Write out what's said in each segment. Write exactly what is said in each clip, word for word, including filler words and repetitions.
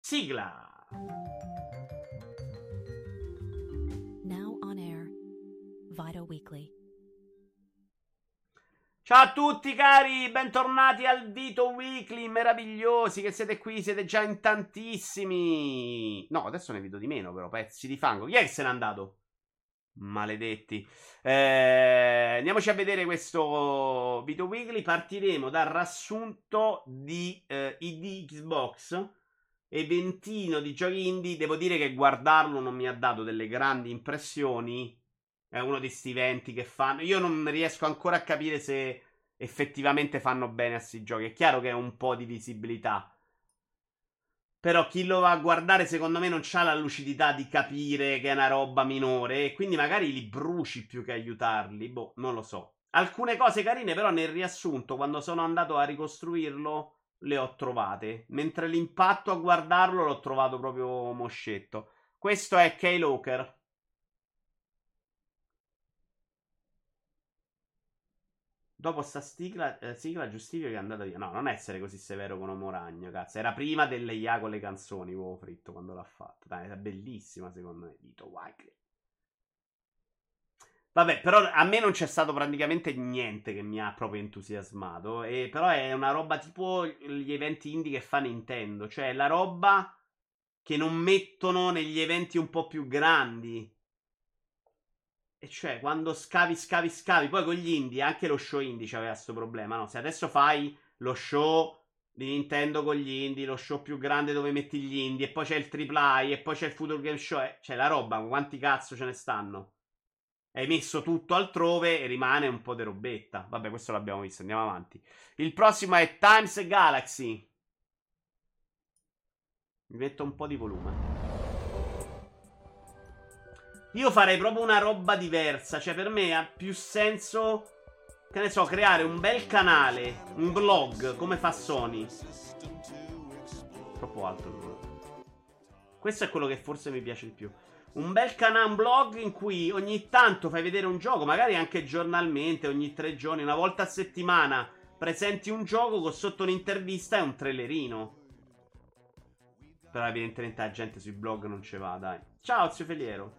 Sigla. Now on air, Vito Weekly. Ciao a tutti cari, bentornati al Vito Weekly, meravigliosi che siete qui, siete già in tantissimi. No, adesso ne vedo di meno però, pezzi di fango. Chi è che se n'è andato? Maledetti. Eh, andiamoci a vedere questo Vito Weekly. Partiremo dal riassunto di eh, I D Xbox, eventino di giochi indie. Devo dire che guardarlo non mi ha dato delle grandi impressioni. È uno di sti eventi che fanno. Io non riesco ancora a capire se effettivamente fanno bene a sti giochi. È chiaro che è un po' di visibilità, però chi lo va a guardare secondo me non c'ha la lucidità di capire che è una roba minore, e quindi magari li bruci più che aiutarli. Boh, non lo so. Alcune cose carine però nel riassunto, quando sono andato a ricostruirlo, le ho trovate. Mentre l'impatto a guardarlo l'ho trovato proprio moscetto. Questo è K-Loker. Dopo sta stigla, eh, sigla giustifica che è andata via. No, non essere così severo con Uomo Ragno, cazzo. Era prima delle I A con le canzoni, uovo fritto, quando l'ha fatto. Dai, era bellissima, secondo me. Vito Weekly. Vabbè, però a me non c'è stato praticamente niente che mi ha proprio entusiasmato. E, però è una roba tipo gli eventi indie che fa Nintendo. Cioè, la roba che non mettono negli eventi un po' più grandi. E cioè, quando scavi, scavi, scavi, poi con gli indie, anche lo show indie c'aveva questo problema, no? Se adesso fai lo show di Nintendo con gli indie, lo show più grande dove metti gli indie, e poi c'è il tripla A, e poi c'è il Future Game Show, eh, cioè la roba, quanti cazzo ce ne stanno? Hai messo tutto altrove e rimane un po' di robetta. Vabbè, questo l'abbiamo visto, andiamo avanti. Il prossimo è Times Galaxy. Mi metto un po' di volume. Io farei proprio una roba diversa. Cioè, per me ha più senso, che ne so, creare un bel canale, un blog, come fa Sony. Troppo alto il blog. Questo è quello che forse mi piace di più. Un bel canale, un blog in cui ogni tanto fai vedere un gioco, magari anche giornalmente, ogni tre giorni, una volta a settimana, presenti un gioco con sotto un'intervista e un trailerino. Però evidentemente la gente sui blog non ce va, dai. Ciao, zio Feliero.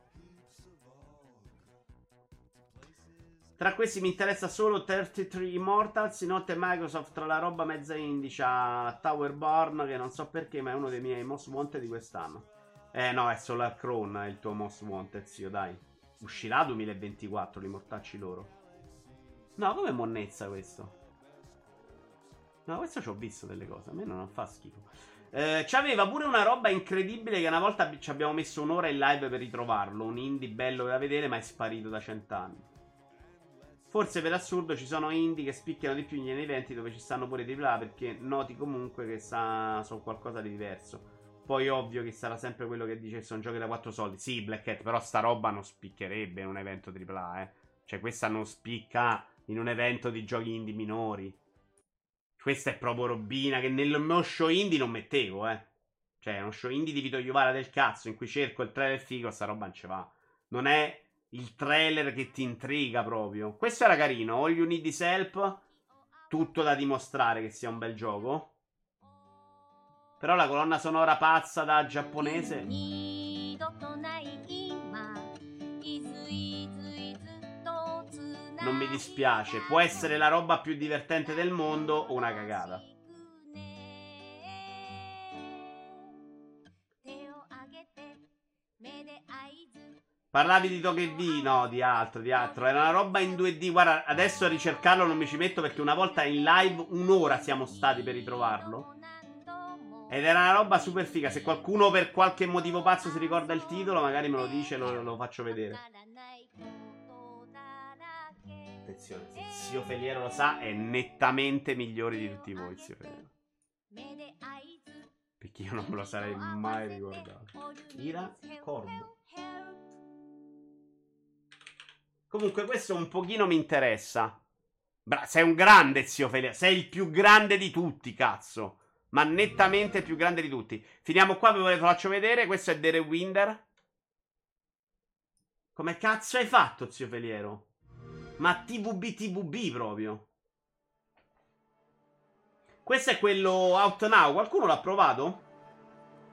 Tra questi mi interessa solo trentatré Immortals. Inoltre Microsoft, tra la roba mezza indie, c'ha Towerborn, che non so perché, ma è uno dei miei most wanted di quest'anno. Eh no, è Solar Crown il tuo most wanted, zio, dai. Uscirà duemilaventiquattro, li mortacci loro. No, come monnezza questo? No, questo ci ho visto delle cose, a me non fa schifo. Eh, c'aveva pure una roba incredibile che una volta ci abbiamo messo un'ora in live per ritrovarlo. Un indie bello da vedere, ma è sparito da cent'anni. Forse per assurdo ci sono indie che spicchiano di più negli eventi dove ci stanno pure tripla A, perché noti comunque che sa, sono qualcosa di diverso. Poi ovvio che sarà sempre quello che dice che sono giochi da quattro soldi. Sì, Black Hat, però sta roba non spiccherebbe in un evento tripla A, eh. Cioè questa non spicca in un evento di giochi indie minori. Questa è proprio robina che nel mio show indie non mettevo, eh. Cioè è uno show indie di Vito Iovara del cazzo in cui cerco il trailer figo, sta roba non ce va. Non è il trailer che ti intriga proprio. Questo era carino. All You Need Is Help. Tutto da dimostrare che sia un bel gioco. Però la colonna sonora pazza da giapponese non mi dispiace. Può essere la roba più divertente del mondo o una cagata. Parlavi di Togepi? No, di altro, di altro. Era una roba in due D. Guarda, adesso a ricercarlo non mi ci metto perché una volta in live un'ora siamo stati per ritrovarlo. Ed era una roba super figa. Se qualcuno per qualche motivo pazzo si ricorda il titolo, magari me lo dice e lo, lo faccio vedere. Attenzione, se zio Feliero lo sa, è nettamente migliore di tutti voi, zio Feliero. Perché io non me lo sarei mai ricordato. Ira Corvo. Comunque questo un pochino mi interessa. Bra- sei un grande, zio Feliero. Sei il più grande di tutti, cazzo. Ma nettamente il più grande di tutti. Finiamo qua, ve lo faccio vedere. Questo è The Rewinder. Come cazzo hai fatto, zio Feliero? Ma T V B T V B proprio. Questo è quello Out Now. Qualcuno l'ha provato?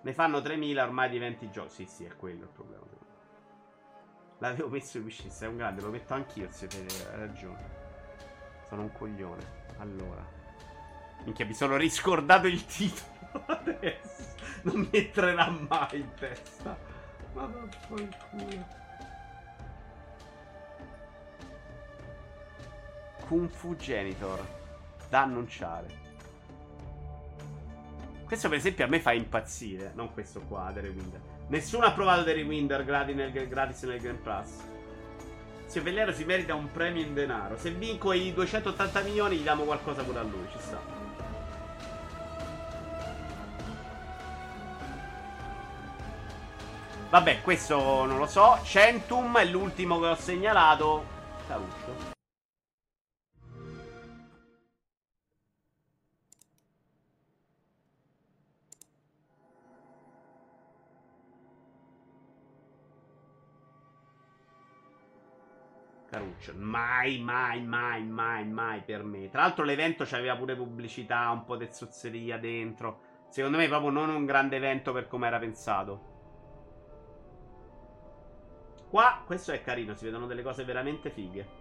Ne fanno tremila ormai di venti giochi. Sì, sì, è quello il problema. L'avevo messo in wishlist, è un grande, lo metto anch'io, siete, hai ragione. Sono un coglione. Allora. Minchia, mi sono riscordato il titolo adesso. Non mi entrerà mai in testa. Ma vaffanculo. Kung Fu Genitor. Da annunciare. Questo per esempio a me fa impazzire. Non questo qua, The Rewinder. Nessuno ha provato The Rewinder gratis nel, gratis nel Game Plus. Se Vellero si merita un premio in denaro. Se vinco i duecentottanta milioni gli diamo qualcosa pure a lui. Ci sta. Vabbè, questo non lo so. Centum è l'ultimo che ho segnalato. Caruccio. Caruccio. Mai, mai, mai, mai, mai per me. Tra l'altro l'evento c'aveva pure pubblicità, un po' di zozzeria dentro. Secondo me proprio non un grande evento per come era pensato. Qua, questo è carino, si vedono delle cose veramente fighe.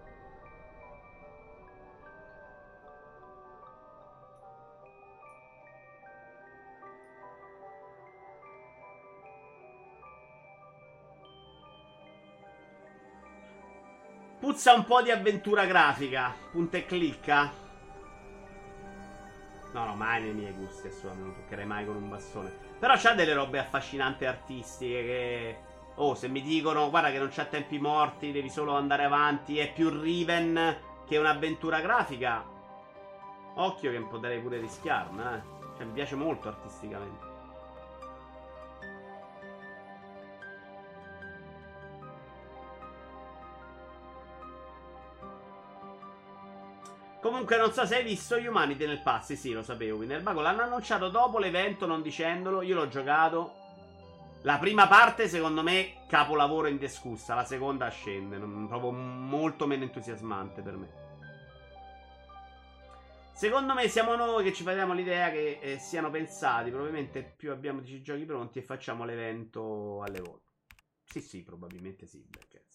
Puzza un po' di avventura grafica. Punta e clicca. No, no, mai nei miei gusti, assolutamente. Non toccherei mai con un bastone. Però c'ha delle robe affascinanti artistiche che... Oh, se mi dicono, guarda che non c'ha tempi morti, devi solo andare avanti, è più Riven che un'avventura grafica. Occhio che potrei pure rischiarmi, eh. Cioè, mi piace molto artisticamente. Comunque non so se hai visto Humanity nel pass. Sì, sì, lo sapevo. Winnerbago l'hanno annunciato dopo l'evento, non dicendolo. Io l'ho giocato. La prima parte, secondo me, capolavoro indiscussa. La seconda scende. Non, proprio molto meno entusiasmante per me. Secondo me siamo noi che ci facciamo l'idea che eh, siano pensati. Probabilmente più abbiamo dieci giochi pronti e facciamo l'evento alle volte. Sì, sì, probabilmente sì, Blackcats.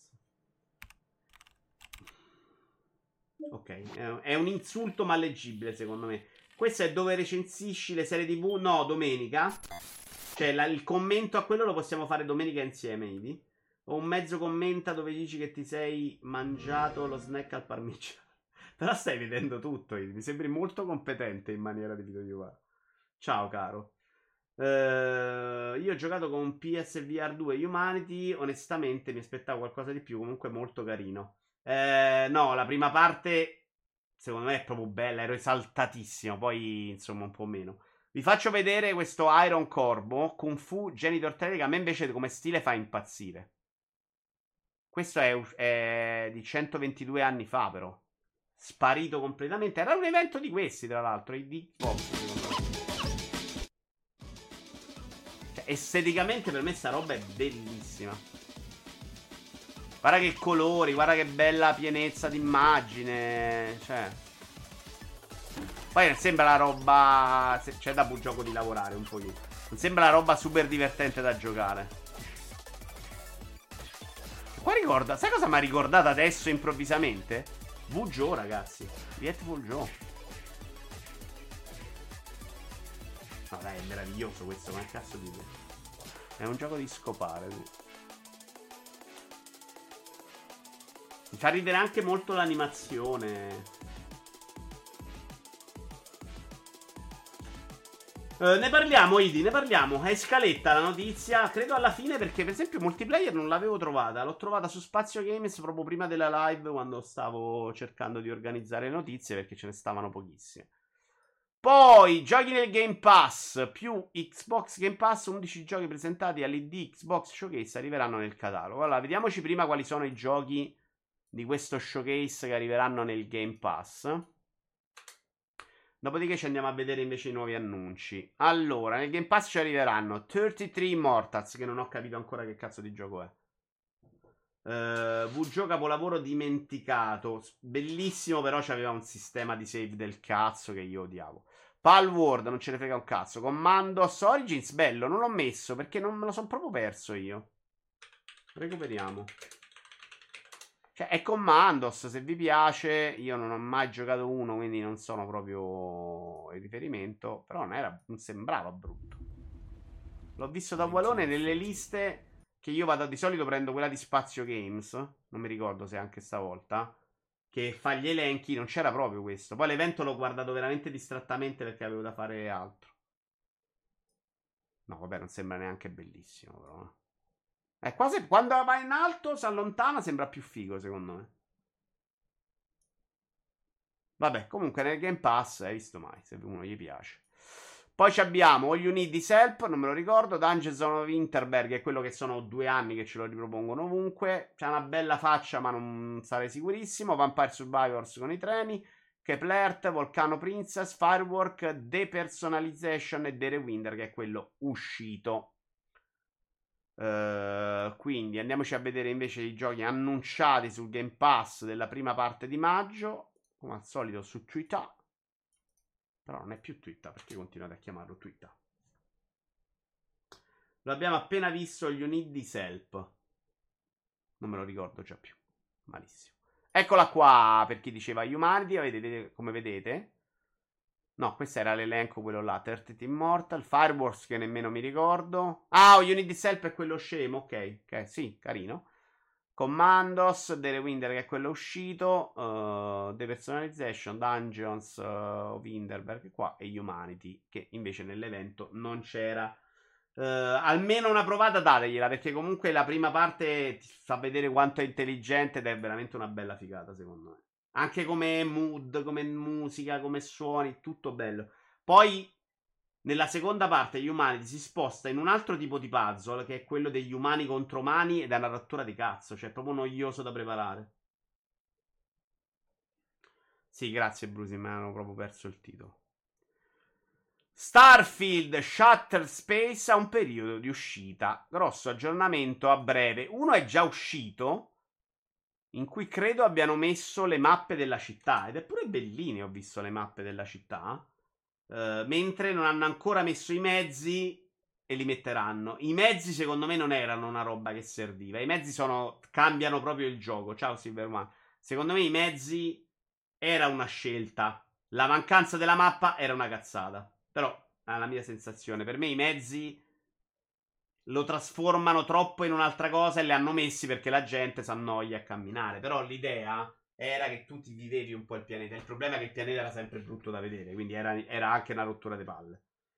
Ok, è un insulto ma leggibile secondo me. Questo è dove recensisci le serie tv? No, domenica. Cioè la, il commento a quello lo possiamo fare domenica insieme, Ivi. O un mezzo commenta dove dici che ti sei mangiato lo snack al parmigiano. Però stai vedendo tutto, Ivi. Mi sembri molto competente in maniera di videogiocare. Ciao caro. Uh, io ho giocato con P S V R due Humanity. Onestamente mi aspettavo qualcosa di più. Comunque molto carino. Eh, no, la prima parte secondo me è proprio bella, ero esaltatissimo, poi insomma un po' meno. Vi faccio vedere questo Iron Corbo, Kung Fu Genitor tre, che a me invece come stile fa impazzire. Questo è, è di centoventidue anni fa però. Sparito completamente. Era un evento di questi tra l'altro, di Xbox secondo me. Cioè, esteticamente per me sta roba è bellissima. Guarda che colori, guarda che bella pienezza d'immagine. Cioè. Poi non sembra la roba. C'è da buon gioco di lavorare un pochino. Non sembra la roba super divertente da giocare. Qua ricorda. Sai cosa mi ha ricordato adesso improvvisamente? Wujo, ragazzi. Vietful Joe. No, dai, è meraviglioso questo. Ma che cazzo di. È un gioco di scopare. Mi fa ridere anche molto l'animazione. Uh, ne parliamo, Idi, ne parliamo. È scaletta la notizia. Credo alla fine perché, per esempio, multiplayer non l'avevo trovata. L'ho trovata su Spazio Games proprio prima della live, quando stavo cercando di organizzare le notizie, perché ce ne stavano pochissime. Poi, giochi nel Game Pass più Xbox Game Pass, undici giochi presentati all'I D Xbox Showcase arriveranno nel catalogo. Allora, vediamoci prima quali sono i giochi di questo showcase che arriveranno nel Game Pass. Dopodiché ci andiamo a vedere invece i nuovi annunci. Allora, nel Game Pass ci arriveranno trentatré Immortals, che non ho capito ancora che cazzo di gioco è. Uh, V-Gio capolavoro dimenticato. Bellissimo, però c'aveva un sistema di save del cazzo che io odiavo. Palworld, non ce ne frega un cazzo. Commandos Origins, bello, non l'ho messo perché non me lo sono proprio perso io. Recuperiamo. Cioè, è Commandos, se vi piace. Io non ho mai giocato uno, quindi non sono proprio il riferimento. Però non, era, non sembrava brutto. L'ho visto da Walone nelle liste che io vado di solito, prendo quella di Spazio Games. Non mi ricordo se anche stavolta. Che fa gli elenchi, non c'era proprio questo. Poi l'evento l'ho guardato veramente distrattamente perché avevo da fare altro. No, vabbè, non sembra neanche bellissimo, però. È quasi quando va in alto, si allontana, sembra più figo, secondo me. Vabbè, comunque nel Game Pass, hai visto mai, se uno gli piace. Poi ci abbiamo All You Need Is Help, non me lo ricordo. Dungeons of Winterberg, è quello che sono due anni che ce lo ripropongono ovunque. C'ha una bella faccia, ma non sarei sicurissimo. Vampire Survivors con i treni. Keplert, Volcano Princess, Firework, Depersonalization e The Rewinder, che è quello uscito. Uh, quindi andiamoci a vedere invece i giochi annunciati sul Game Pass della prima parte di maggio. Come al solito su Twitter. Però non è più Twitter, perché continuate a chiamarlo Twitter? Lo abbiamo appena visto, gli Unit di Selp. Non me lo ricordo già più. Malissimo. Eccola qua, per chi diceva Humanity, vedete, come vedete. No, questo era l'elenco, quello là. trenta Immortal, Firewars che nemmeno mi ricordo. Ah, Unit di Selp è quello scemo, ok. Ok, sì, carino. Commandos, The Rewinder che è quello uscito, uh, Depersonalization, Dungeons uh, of Hinterberg qua e Humanity che invece nell'evento non c'era. Uh, almeno una provata dategliela perché comunque la prima parte ti fa vedere quanto è intelligente ed è veramente una bella figata secondo me. Anche come mood, come musica, come suoni, tutto bello. Poi nella seconda parte Humanity si sposta in un altro tipo di puzzle, che è quello degli umani contro umani, ed è una rottura di cazzo, cioè è proprio noioso da preparare. Sì, grazie Brusi, mi hanno proprio perso il titolo. Starfield Shutter Space ha un periodo di uscita. Grosso aggiornamento a breve. Uno è già uscito, in cui credo abbiano messo le mappe della città. Ed è pure bellino, ho visto le mappe della città. Uh, mentre non hanno ancora messo i mezzi e li metteranno. I mezzi secondo me non erano una roba che serviva. I mezzi sono cambiano proprio il gioco. Ciao Silverman. Secondo me i mezzi era una scelta. La mancanza della mappa era una cazzata. Però è la mia sensazione. Per me i mezzi lo trasformano troppo in un'altra cosa e li hanno messi perché la gente si annoia a camminare. Però l'idea era che tu ti vivevi un po' il pianeta. Il problema è che il pianeta era sempre brutto da vedere, quindi era, era anche una rottura di palle.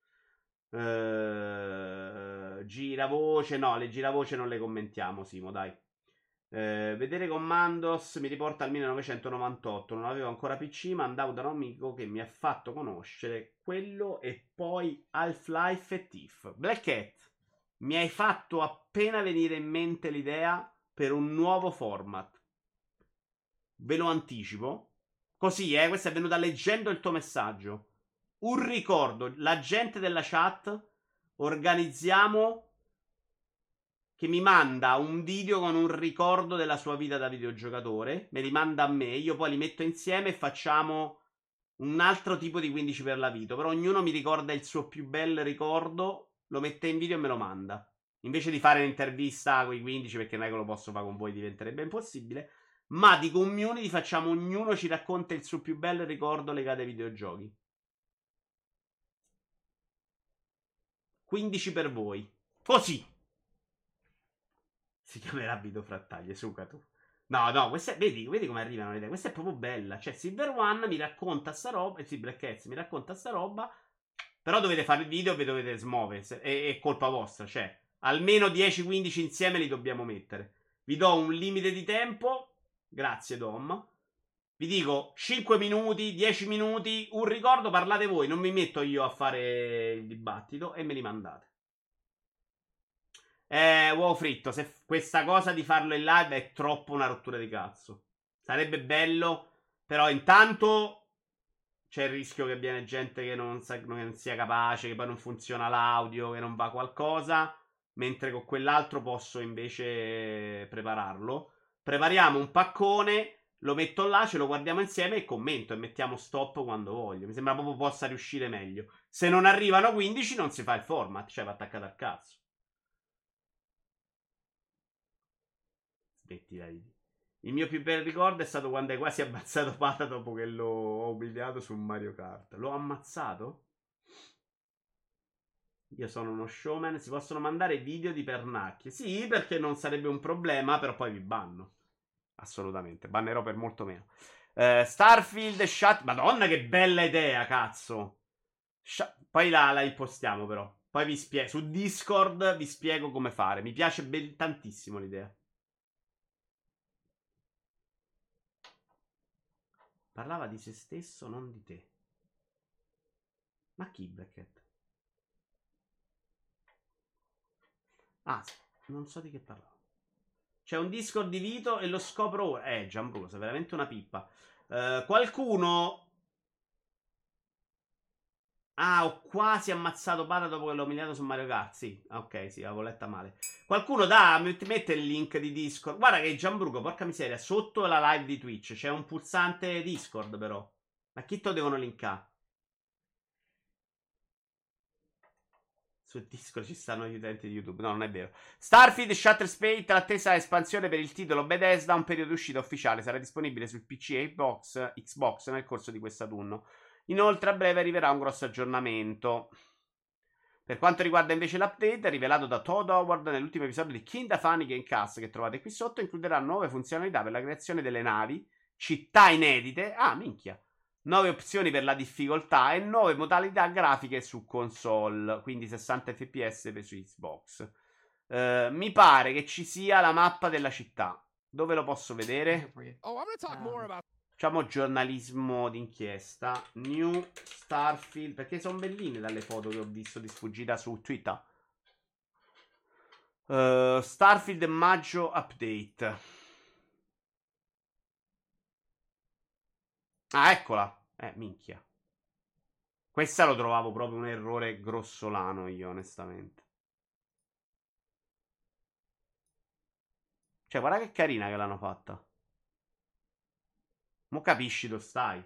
Uh, giravoce, no, le giravoce non le commentiamo, Simo, dai. Uh, vedere Commandos mi riporta al millenovecentonovantotto. Non avevo ancora P C, ma andavo da un amico che mi ha fatto conoscere quello e poi Half-Life e Thief. Black Hat, mi hai fatto appena venire in mente l'idea per un nuovo format. Ve lo anticipo. Così, eh, questo è venuto leggendo il tuo messaggio. Un ricordo, la gente della chat, organizziamo che mi manda un video con un ricordo della sua vita da videogiocatore, me li manda a me, io poi li metto insieme e facciamo un altro tipo di quindici per la vita. Però ognuno mi ricorda il suo più bel ricordo, lo mette in video e me lo manda. Invece di fare un'intervista con i quindici, perché non è che lo posso fare con voi, diventerebbe impossibile. Ma di community facciamo, ognuno ci racconta il suo più bel ricordo legato ai videogiochi. quindici per voi. Così. Si chiamerà Vito Frattaglie, suca tu. No, no, questa è, vedi, vedi come arrivano le idee. Questa è proprio bella. Cioè, Silver One mi racconta sta roba. Eh sì, Black Cats mi racconta sta roba. Però dovete fare il video e vi dovete smuovere. È, è colpa vostra. Cioè, almeno dieci quindici insieme li dobbiamo mettere. Vi do un limite di tempo. Grazie, Dom. Vi dico cinque minuti, dieci minuti, un ricordo, parlate voi, non mi metto io a fare il dibattito e me li mandate. Eh, uovo fritto, se questa cosa di farlo in live è troppo una rottura di cazzo. Sarebbe bello, però intanto c'è il rischio che viene gente che non, sa, non sia capace, che poi non funziona l'audio, che non va qualcosa, mentre con quell'altro posso invece prepararlo. Prepariamo un paccone. lo metto là, ce lo guardiamo insieme e commento e mettiamo stop quando voglio. Mi sembra proprio possa riuscire meglio. Se non arrivano quindici non si fa il format, cioè va attaccato al cazzo. Smettila di... Il mio più bel ricordo è stato quando hai quasi ammazzato Pata dopo che l'ho umiliato su Mario Kart. L'ho ammazzato? Io sono uno showman. Si possono mandare video di pernacchie? Sì, perché non sarebbe un problema, però poi vi banno. Assolutamente, bannerò per molto meno. Eh, Starfield Shut... Madonna che bella idea, cazzo. Sh- Poi la, la impostiamo però. Poi vi spiego. Su Discord vi spiego come fare. Mi piace be- tantissimo l'idea. Parlava di se stesso, non di te. Ma chi, Blackhead? Ah, non so di che parlava. C'è un Discord di Vito e lo scopro ora. Eh, Gianbruno, sei veramente una pippa. Eh, qualcuno... Ah, ho quasi ammazzato Pata dopo che l'ho umiliato su Mario Kart. Sì, ok, sì, avevo letta male. Qualcuno da, ti mette il link di Discord. Guarda che Gianbruco, porca miseria, sotto la live di Twitch c'è un pulsante Discord però. Ma chi te lo devono linkare? Su Discord ci stanno gli utenti di YouTube. No, non è vero. Starfield Shutter Spate, l'attesa espansione per il titolo Bethesda, un periodo di uscita ufficiale. Sarà disponibile sul P C e Xbox, Xbox nel corso di quest'autunno. Inoltre a breve arriverà un grosso aggiornamento. Per quanto riguarda invece l'update, rivelato da Todd Howard nell'ultimo episodio di Kinda Funny Gamecast che trovate qui sotto, includerà nuove funzionalità per la creazione delle navi, città inedite, ah minchia, nuove opzioni per la difficoltà e nuove modalità grafiche su console, quindi sessanta F P S per su Xbox. Uh, mi pare che ci sia la mappa della città. Dove lo posso vedere? Oh, I'm gonna talk more about Facciamo giornalismo d'inchiesta. New Starfield. Perché sono belline dalle foto che ho visto di sfuggita su Twitter. Uh, Starfield maggio update. Ah, eccola. Eh, minchia. Questa lo trovavo proprio un errore grossolano io, onestamente. Cioè, guarda che carina che l'hanno fatta. Mo capisci dove stai.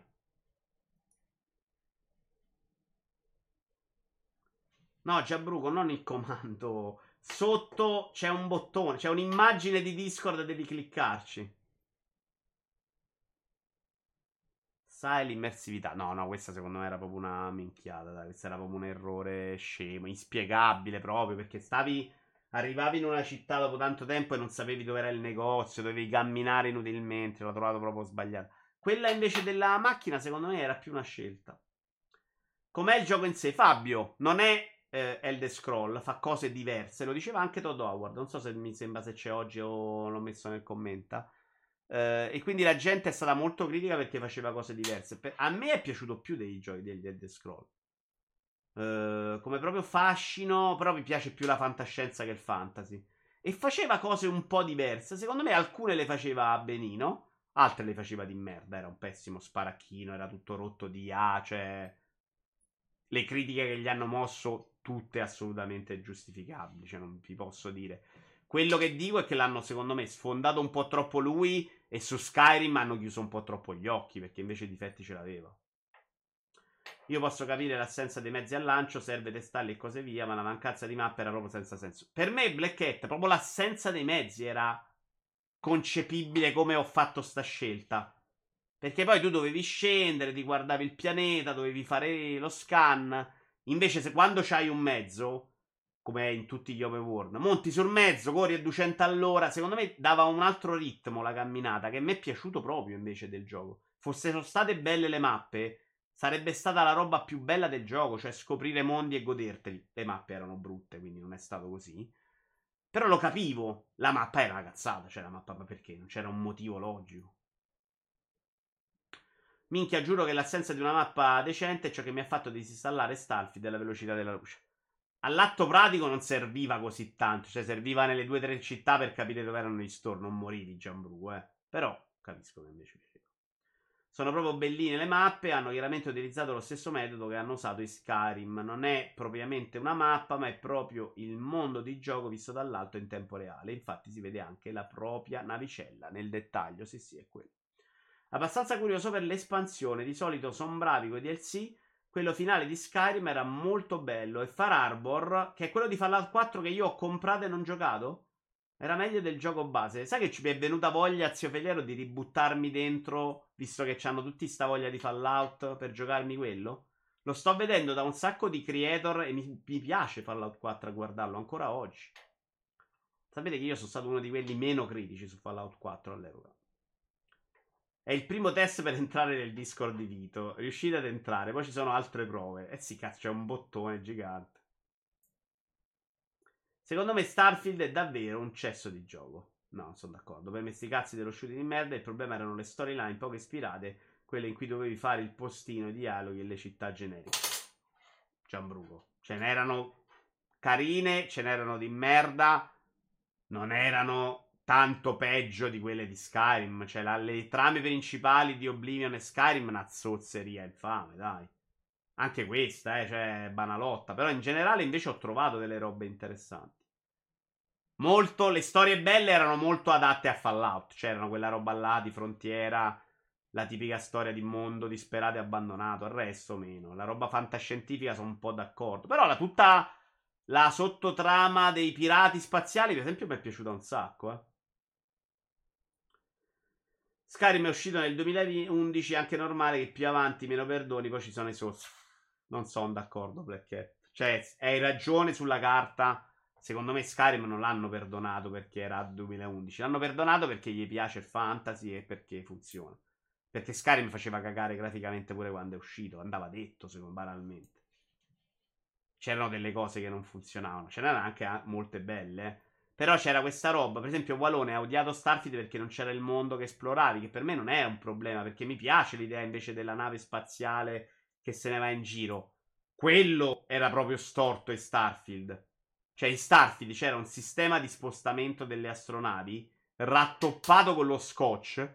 No, Gianbruco, non il comando. Sotto c'è un bottone, c'è un'immagine di Discord, devi cliccarci. Sai l'immersività. No, no, questa secondo me era proprio una minchiata. Dai. Questo era proprio un errore scemo, inspiegabile proprio, perché stavi... Arrivavi in una città dopo tanto tempo e non sapevi dove era il negozio, dovevi camminare inutilmente, l'ho trovato proprio sbagliato. Quella invece della macchina, secondo me, era più una scelta. Com'è il gioco in sé? Fabio, non è eh, Elder Scroll, fa cose diverse. Lo diceva anche Todd Howard. Non so se mi sembra se c'è oggi o l'ho messo nel commento. Eh, e quindi la gente è stata molto critica perché faceva cose diverse. Per- a me è piaciuto più dei giochi degli Elder Scroll. Eh, come proprio fascino, però mi piace più la fantascienza che il fantasy. E faceva cose un po' diverse. Secondo me alcune le faceva benino, altre le faceva di merda. Era un pessimo sparacchino, era tutto rotto di I A, cioè le critiche che gli hanno mosso tutte assolutamente giustificabili, cioè non vi posso dire. Quello che dico è che l'hanno secondo me sfondato un po' troppo lui e su Skyrim hanno chiuso un po' troppo gli occhi perché invece i difetti ce l'aveva. Io posso capire l'assenza dei mezzi al lancio, serve testarli e cose via, ma la mancanza di mappe era proprio senza senso. Per me Black Hat, proprio l'assenza dei mezzi era concepibile come ho fatto sta scelta. Perché poi tu dovevi scendere, ti guardavi il pianeta, dovevi fare lo scan. Invece, se quando c'hai un mezzo, come è in tutti gli open world, monti sul mezzo, corri a duecento all'ora. Secondo me dava un altro ritmo la camminata, che a me è piaciuto proprio invece del gioco. Fossero state belle le mappe, sarebbe stata la roba più bella del gioco, cioè scoprire mondi e goderteli. Le mappe erano brutte, quindi non è stato così. Però lo capivo. La mappa era una cazzata, cioè la mappa, ma perché? Non c'era un motivo logico. Minchia, giuro che l'assenza di una mappa decente è ciò che mi ha fatto disinstallare Starfield e la velocità della luce. All'atto pratico non serviva così tanto, cioè serviva nelle due o tre città per capire dove erano gli store, non morivi Gianbru, eh. Però capisco che invece piaceva. Sono proprio belline le mappe, hanno chiaramente utilizzato lo stesso metodo che hanno usato in Skyrim. Non è propriamente una mappa, ma è proprio il mondo di gioco visto dall'alto in tempo reale. Infatti si vede anche la propria navicella nel dettaglio, sì sì è quello. Abbastanza curioso per l'espansione. Di solito sono bravi con i D L C. Quello finale di Skyrim era molto bello. E Far Harbor, che è quello di Fallout quattro che io ho comprato e non giocato, era meglio del gioco base. Sai che ci mi è venuta voglia, zio Feliero, di ributtarmi dentro, visto che hanno tutti sta voglia di Fallout, per giocarmi quello? Lo sto vedendo da un sacco di creator e mi, mi piace Fallout quattro a guardarlo ancora oggi. Sapete che io sono stato uno di quelli meno critici su Fallout quattro all'epoca. È il primo test per entrare nel Discord di Vito. Riuscite ad entrare, poi ci sono altre prove. Eh sì, cazzo, c'è un bottone gigante. Secondo me Starfield è davvero un cesso di gioco. No, non sono d'accordo. Per me sti cazzi dello shooting di merda, il problema erano le storyline poco ispirate, quelle in cui dovevi fare il postino, i dialoghi e le città generiche. Gianbruco. Ce n'erano carine, ce n'erano di merda. Non erano tanto peggio di quelle di Skyrim. Cioè, la, le trame principali di Oblivion e Skyrim, una zozzeria infame, dai. Anche questa, eh, cioè, banalotta. Però in generale invece ho trovato delle robe interessanti. Molto, le storie belle erano molto adatte a Fallout. C'erano quella roba là di frontiera, la tipica storia di mondo disperato e abbandonato. Il resto meno. La roba fantascientifica sono un po' d'accordo. Però la tutta la sottotrama dei pirati spaziali, per esempio, mi è piaciuta un sacco, eh. Skyrim è uscito nel duemilaundici, è anche normale che più avanti meno perdoni, poi ci sono i source. Non sono d'accordo, Black Hat. Cioè, hai ragione sulla carta. Secondo me Skyrim non l'hanno perdonato perché era duemilaundici. L'hanno perdonato perché gli piace il fantasy e perché funziona. Perché Skyrim faceva cagare graficamente pure quando è uscito. Andava detto, secondo me, banalmente. C'erano delle cose che non funzionavano. Ce n'erano anche molte belle, eh. Però c'era questa roba. Per esempio, Walone ha odiato Starfield perché non c'era il mondo che esploravi. Che per me non è un problema. Perché mi piace l'idea invece della nave spaziale che se ne va in giro. Quello era proprio storto in Starfield. Cioè, in Starfield c'era un sistema di spostamento delle astronavi rattoppato con lo scotch.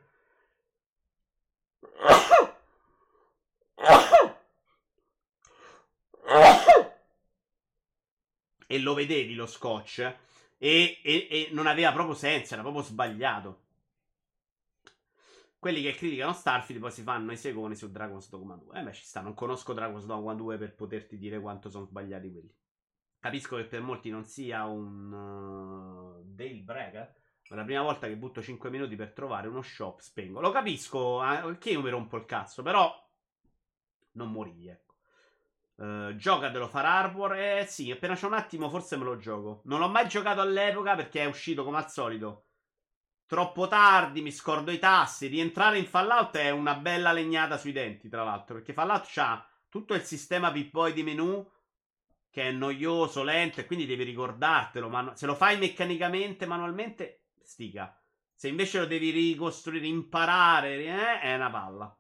E lo vedevi lo scotch. E, e, e non aveva proprio senso, era proprio sbagliato. Quelli che criticano Starfield poi si fanno i segoni su Dragon's Dogma due. Eh beh, ci sta, non conosco Dragon's Dogma due per poterti dire quanto sono sbagliati quelli. Capisco che per molti non sia un uh, deal breaker, ma la prima volta che butto cinque minuti per trovare uno shop spengo. Lo capisco, anche io mi rompo il cazzo, però non morì, ecco. Uh, giocatelo Far Harbor. Eh sì, appena c'è un attimo forse me lo gioco. Non l'ho mai giocato all'epoca perché è uscito come al solito troppo tardi, mi scordo i tassi. Rientrare in Fallout è una bella legnata sui denti, tra l'altro, perché Fallout c'ha tutto il sistema Pip-Boy di menu che è noioso, lento, e quindi devi ricordartelo. Ma se lo fai meccanicamente, manualmente, stica. Se invece lo devi ricostruire, imparare, eh, è una palla.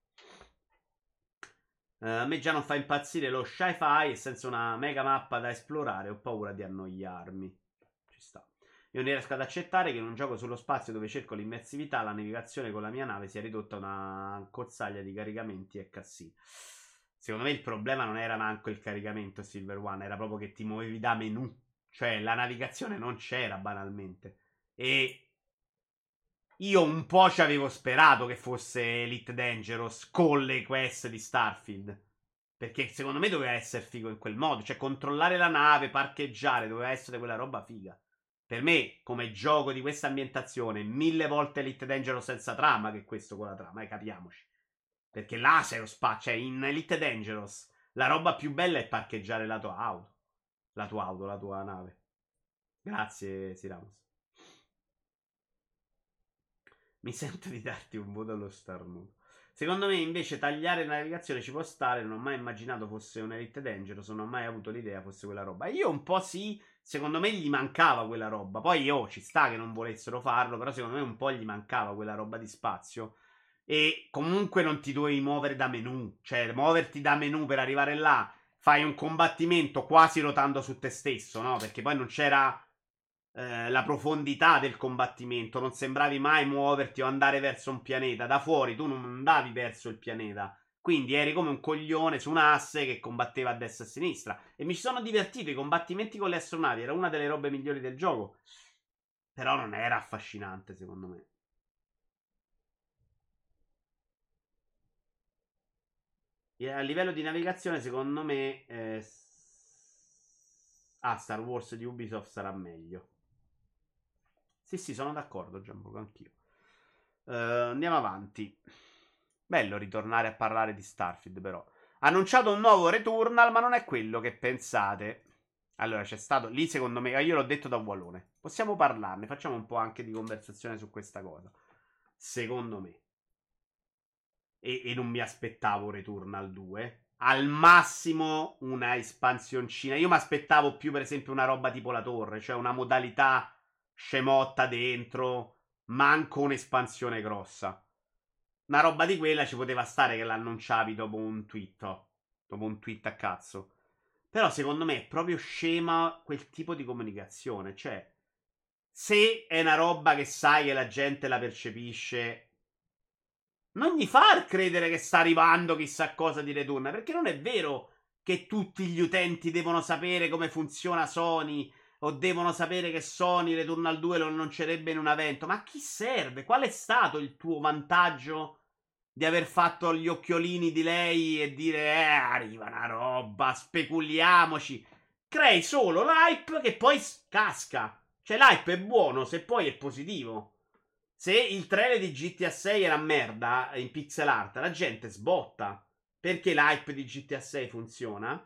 Uh, a me già non fa impazzire lo sci-fi e senza una mega mappa da esplorare ho paura di annoiarmi. Ci sta. Io non riesco ad accettare che in un gioco sullo spazio dove cerco l'immersività la navigazione con la mia nave sia ridotta a una cozzaglia di caricamenti e cassini. Secondo me il problema non era manco il caricamento Silver One, era proprio che ti muovevi da menu. Cioè la navigazione non c'era banalmente. E io un po' ci avevo sperato che fosse Elite Dangerous con le quest di Starfield. Perché secondo me doveva essere figo in quel modo. Cioè controllare la nave, parcheggiare, doveva essere quella roba figa. Per me, come gioco di questa ambientazione, mille volte Elite Dangerous senza trama che questo con la trama, eh, capiamoci. Perché là sei lo spazio, cioè in Elite Dangerous la roba più bella è parcheggiare la tua auto. La tua auto, la tua nave. Grazie, Siramos. Mi sento di darti un voto allo Starnudo. Secondo me invece tagliare la navigazione ci può stare. Non ho mai immaginato fosse un Elite Dangerous. Non ho mai avuto l'idea fosse quella roba. Io un po' sì. Secondo me gli mancava quella roba. Poi io oh, ci sta che non volessero farlo. Però secondo me un po' gli mancava quella roba di spazio. E comunque non ti dovevi muovere da menu. Cioè muoverti da menu per arrivare là. Fai un combattimento quasi rotando su te stesso, no? Perché poi non c'era eh, la profondità del combattimento. Non sembravi mai muoverti o andare verso un pianeta. Da fuori tu non andavi verso il pianeta. Quindi eri come un coglione su un asse che combatteva a destra e a sinistra. E mi ci sono divertito. I combattimenti con le astronavi era una delle robe migliori del gioco. Però non era affascinante, secondo me. A livello di navigazione, secondo me, eh, ah, Star Wars di Ubisoft sarà meglio. Sì, sì, sono d'accordo, Gianluca, anch'io. Uh, andiamo avanti. Bello ritornare a parlare di Starfield, però. Annunciato un nuovo Returnal, ma non è quello che pensate. Allora, c'è stato lì, secondo me, io l'ho detto da Wallone. Possiamo parlarne, facciamo un po' anche di conversazione su questa cosa. Secondo me. E, e non mi aspettavo Returnal due. Al massimo una espansioncina. Io mi aspettavo più, per esempio, una roba tipo la torre, cioè una modalità scemotta dentro, manco un'espansione grossa. Una roba di quella ci poteva stare che l'annunciavi dopo un tweet. Oh, dopo un tweet a cazzo. Però secondo me è proprio scema quel tipo di comunicazione. Cioè, se è una roba che sai che la gente la percepisce, non gli far credere che sta arrivando chissà cosa di Return. Perché non è vero che tutti gli utenti devono sapere come funziona Sony. O devono sapere che Sony Returnal due lo annuncerebbe in un evento. Ma a chi serve? Qual è stato il tuo vantaggio di aver fatto gli occhiolini di lei e dire eh, arriva una roba, speculiamoci. Crei solo l'hype che poi casca. Cioè l'hype è buono se poi è positivo. Se il trailer di G T A sei era merda in pixel art, la gente sbotta. Perché l'hype di G T A sei funziona?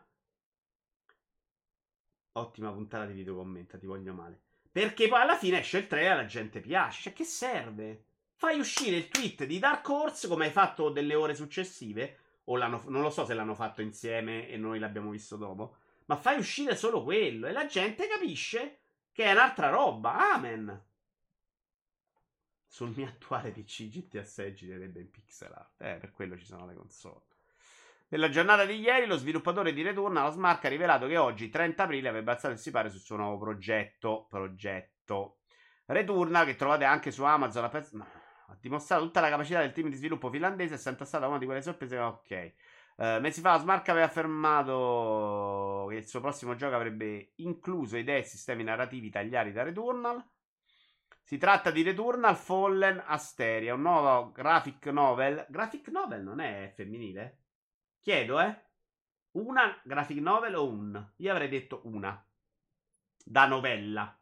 Ottima puntata di video commenta, ti voglio male. Perché poi alla fine esce il trailer e la gente piace. Cioè, che serve? Fai uscire il tweet di Dark Horse come hai fatto delle ore successive. O l'hanno, non lo so se l'hanno fatto insieme e noi l'abbiamo visto dopo. Ma fai uscire solo quello. E la gente capisce che è un'altra roba. Amen. Sul mio attuale P C G T A sei girerebbe in pixel art. Eh, per quello ci sono le console. Nella giornata di ieri, lo sviluppatore di Returnal, Smart, ha rivelato che oggi, trenta aprile, avrebbe alzato il sipario sul suo nuovo progetto. Progetto Returnal, che trovate anche su Amazon. Ha dimostrato tutta la capacità del team di sviluppo finlandese. È sempre stata una di quelle sorprese. Ok. Uh, mesi fa, Smart aveva affermato che il suo prossimo gioco avrebbe incluso idee e sistemi narrativi tagliati da Returnal. Si tratta di Returnal Fallen Asteria, un nuovo graphic novel. Graphic novel non è femminile? Chiedo, eh? Una graphic novel o un? Io avrei detto una. Da novella.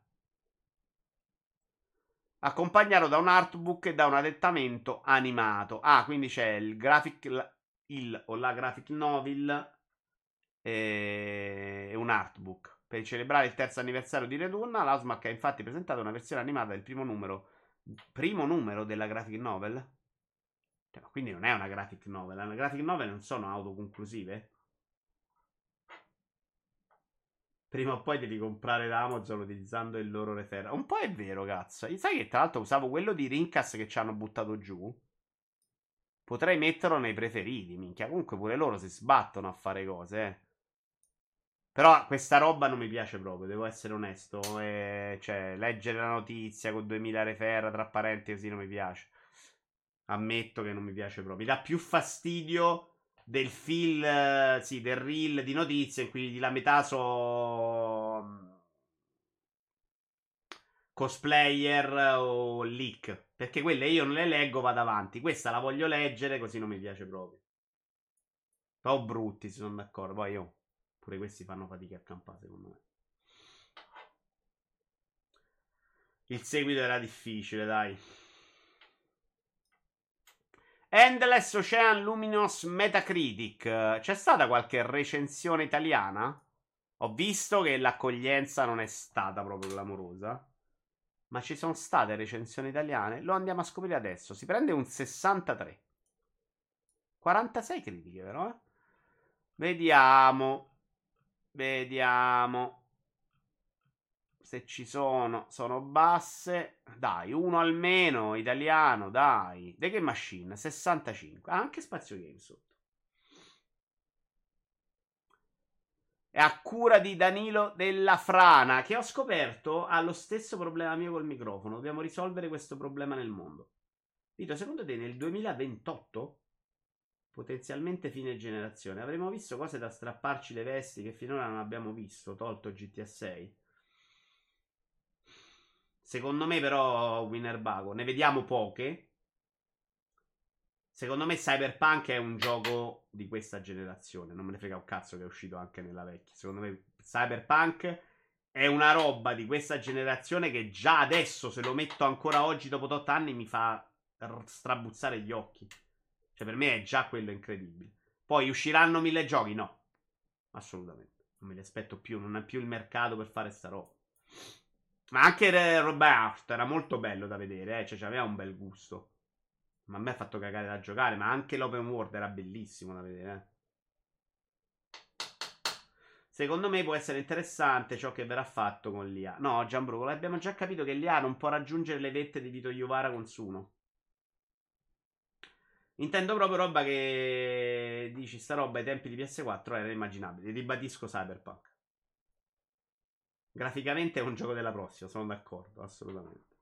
Accompagnato da un artbook e da un adattamento animato. Ah, quindi c'è il graphic, il o la graphic novel e un artbook. Per celebrare il terzo anniversario di Returnal, l'Ausmack ha infatti presentato una versione animata del primo numero. Primo numero della graphic novel? Cioè, quindi non è una graphic novel. Le graphic novel non sono autoconclusive. Prima o poi devi comprare da Amazon utilizzando il loro referral. Un po' è vero, cazzo. Sai che tra l'altro usavo quello di Rincas che ci hanno buttato giù? Potrei metterlo nei preferiti, minchia. Comunque pure loro si sbattono a fare cose, eh. Però questa roba non mi piace proprio, devo essere onesto. E, cioè, leggere la notizia con duemila referral tra parentesi così non mi piace. Ammetto che non mi piace proprio. Mi dà più fastidio del fil, eh, sì, del reel di notizie in cui la metà so cosplayer o leak. Perché quelle io non le leggo, vado avanti. Questa la voglio leggere, così non mi piace proprio. Però brutti, se sono d'accordo. Poi io, pure questi fanno fatica a campare, secondo me. Il seguito era difficile, dai. Endless Ocean Luminous Metacritic. C'è stata qualche recensione italiana? Ho visto che l'accoglienza non è stata proprio clamorosa. Ma ci sono state recensioni italiane? Lo andiamo a scoprire adesso. Si prende un sessantatré. quarantasei critiche, però, eh? Vediamo. Vediamo. Se ci sono, sono basse. Dai, uno almeno, italiano, dai. The Game Machine, sessantacinque. Ah, anche Spazio Game sotto. È a cura di Danilo Della Frana, che ho scoperto ha lo stesso problema mio col microfono. Dobbiamo risolvere questo problema nel mondo. Vito, secondo te nel duemilaventotto, potenzialmente fine generazione, avremo visto cose da strapparci le vesti che finora non abbiamo visto, tolto G T A sei? Secondo me però Winnerbago, ne vediamo poche. Secondo me Cyberpunk è un gioco di questa generazione. Non me ne frega un cazzo che è uscito anche nella vecchia. Secondo me Cyberpunk è una roba di questa generazione che già adesso, se lo metto ancora oggi dopo otto anni, mi fa strabuzzare gli occhi. Cioè per me è già quello incredibile. Poi usciranno mille giochi? No. Assolutamente. Non me li aspetto più. Non è più il mercato per fare sta roba. Ma anche Robert era molto bello da vedere, eh? Cioè aveva un bel gusto. Ma a me ha fatto cagare da giocare. Ma anche l'open world era bellissimo da vedere, eh? Secondo me può essere interessante ciò che verrà fatto con l'I A. No, Gianbruno, abbiamo già capito che l'I A non può raggiungere le vette di Vito Iuvara con Suno. Intendo proprio roba che dici, sta roba ai tempi di P S quattro era immaginabile. Ribadisco Cyberpunk. Graficamente è un gioco della prossima, sono d'accordo, assolutamente.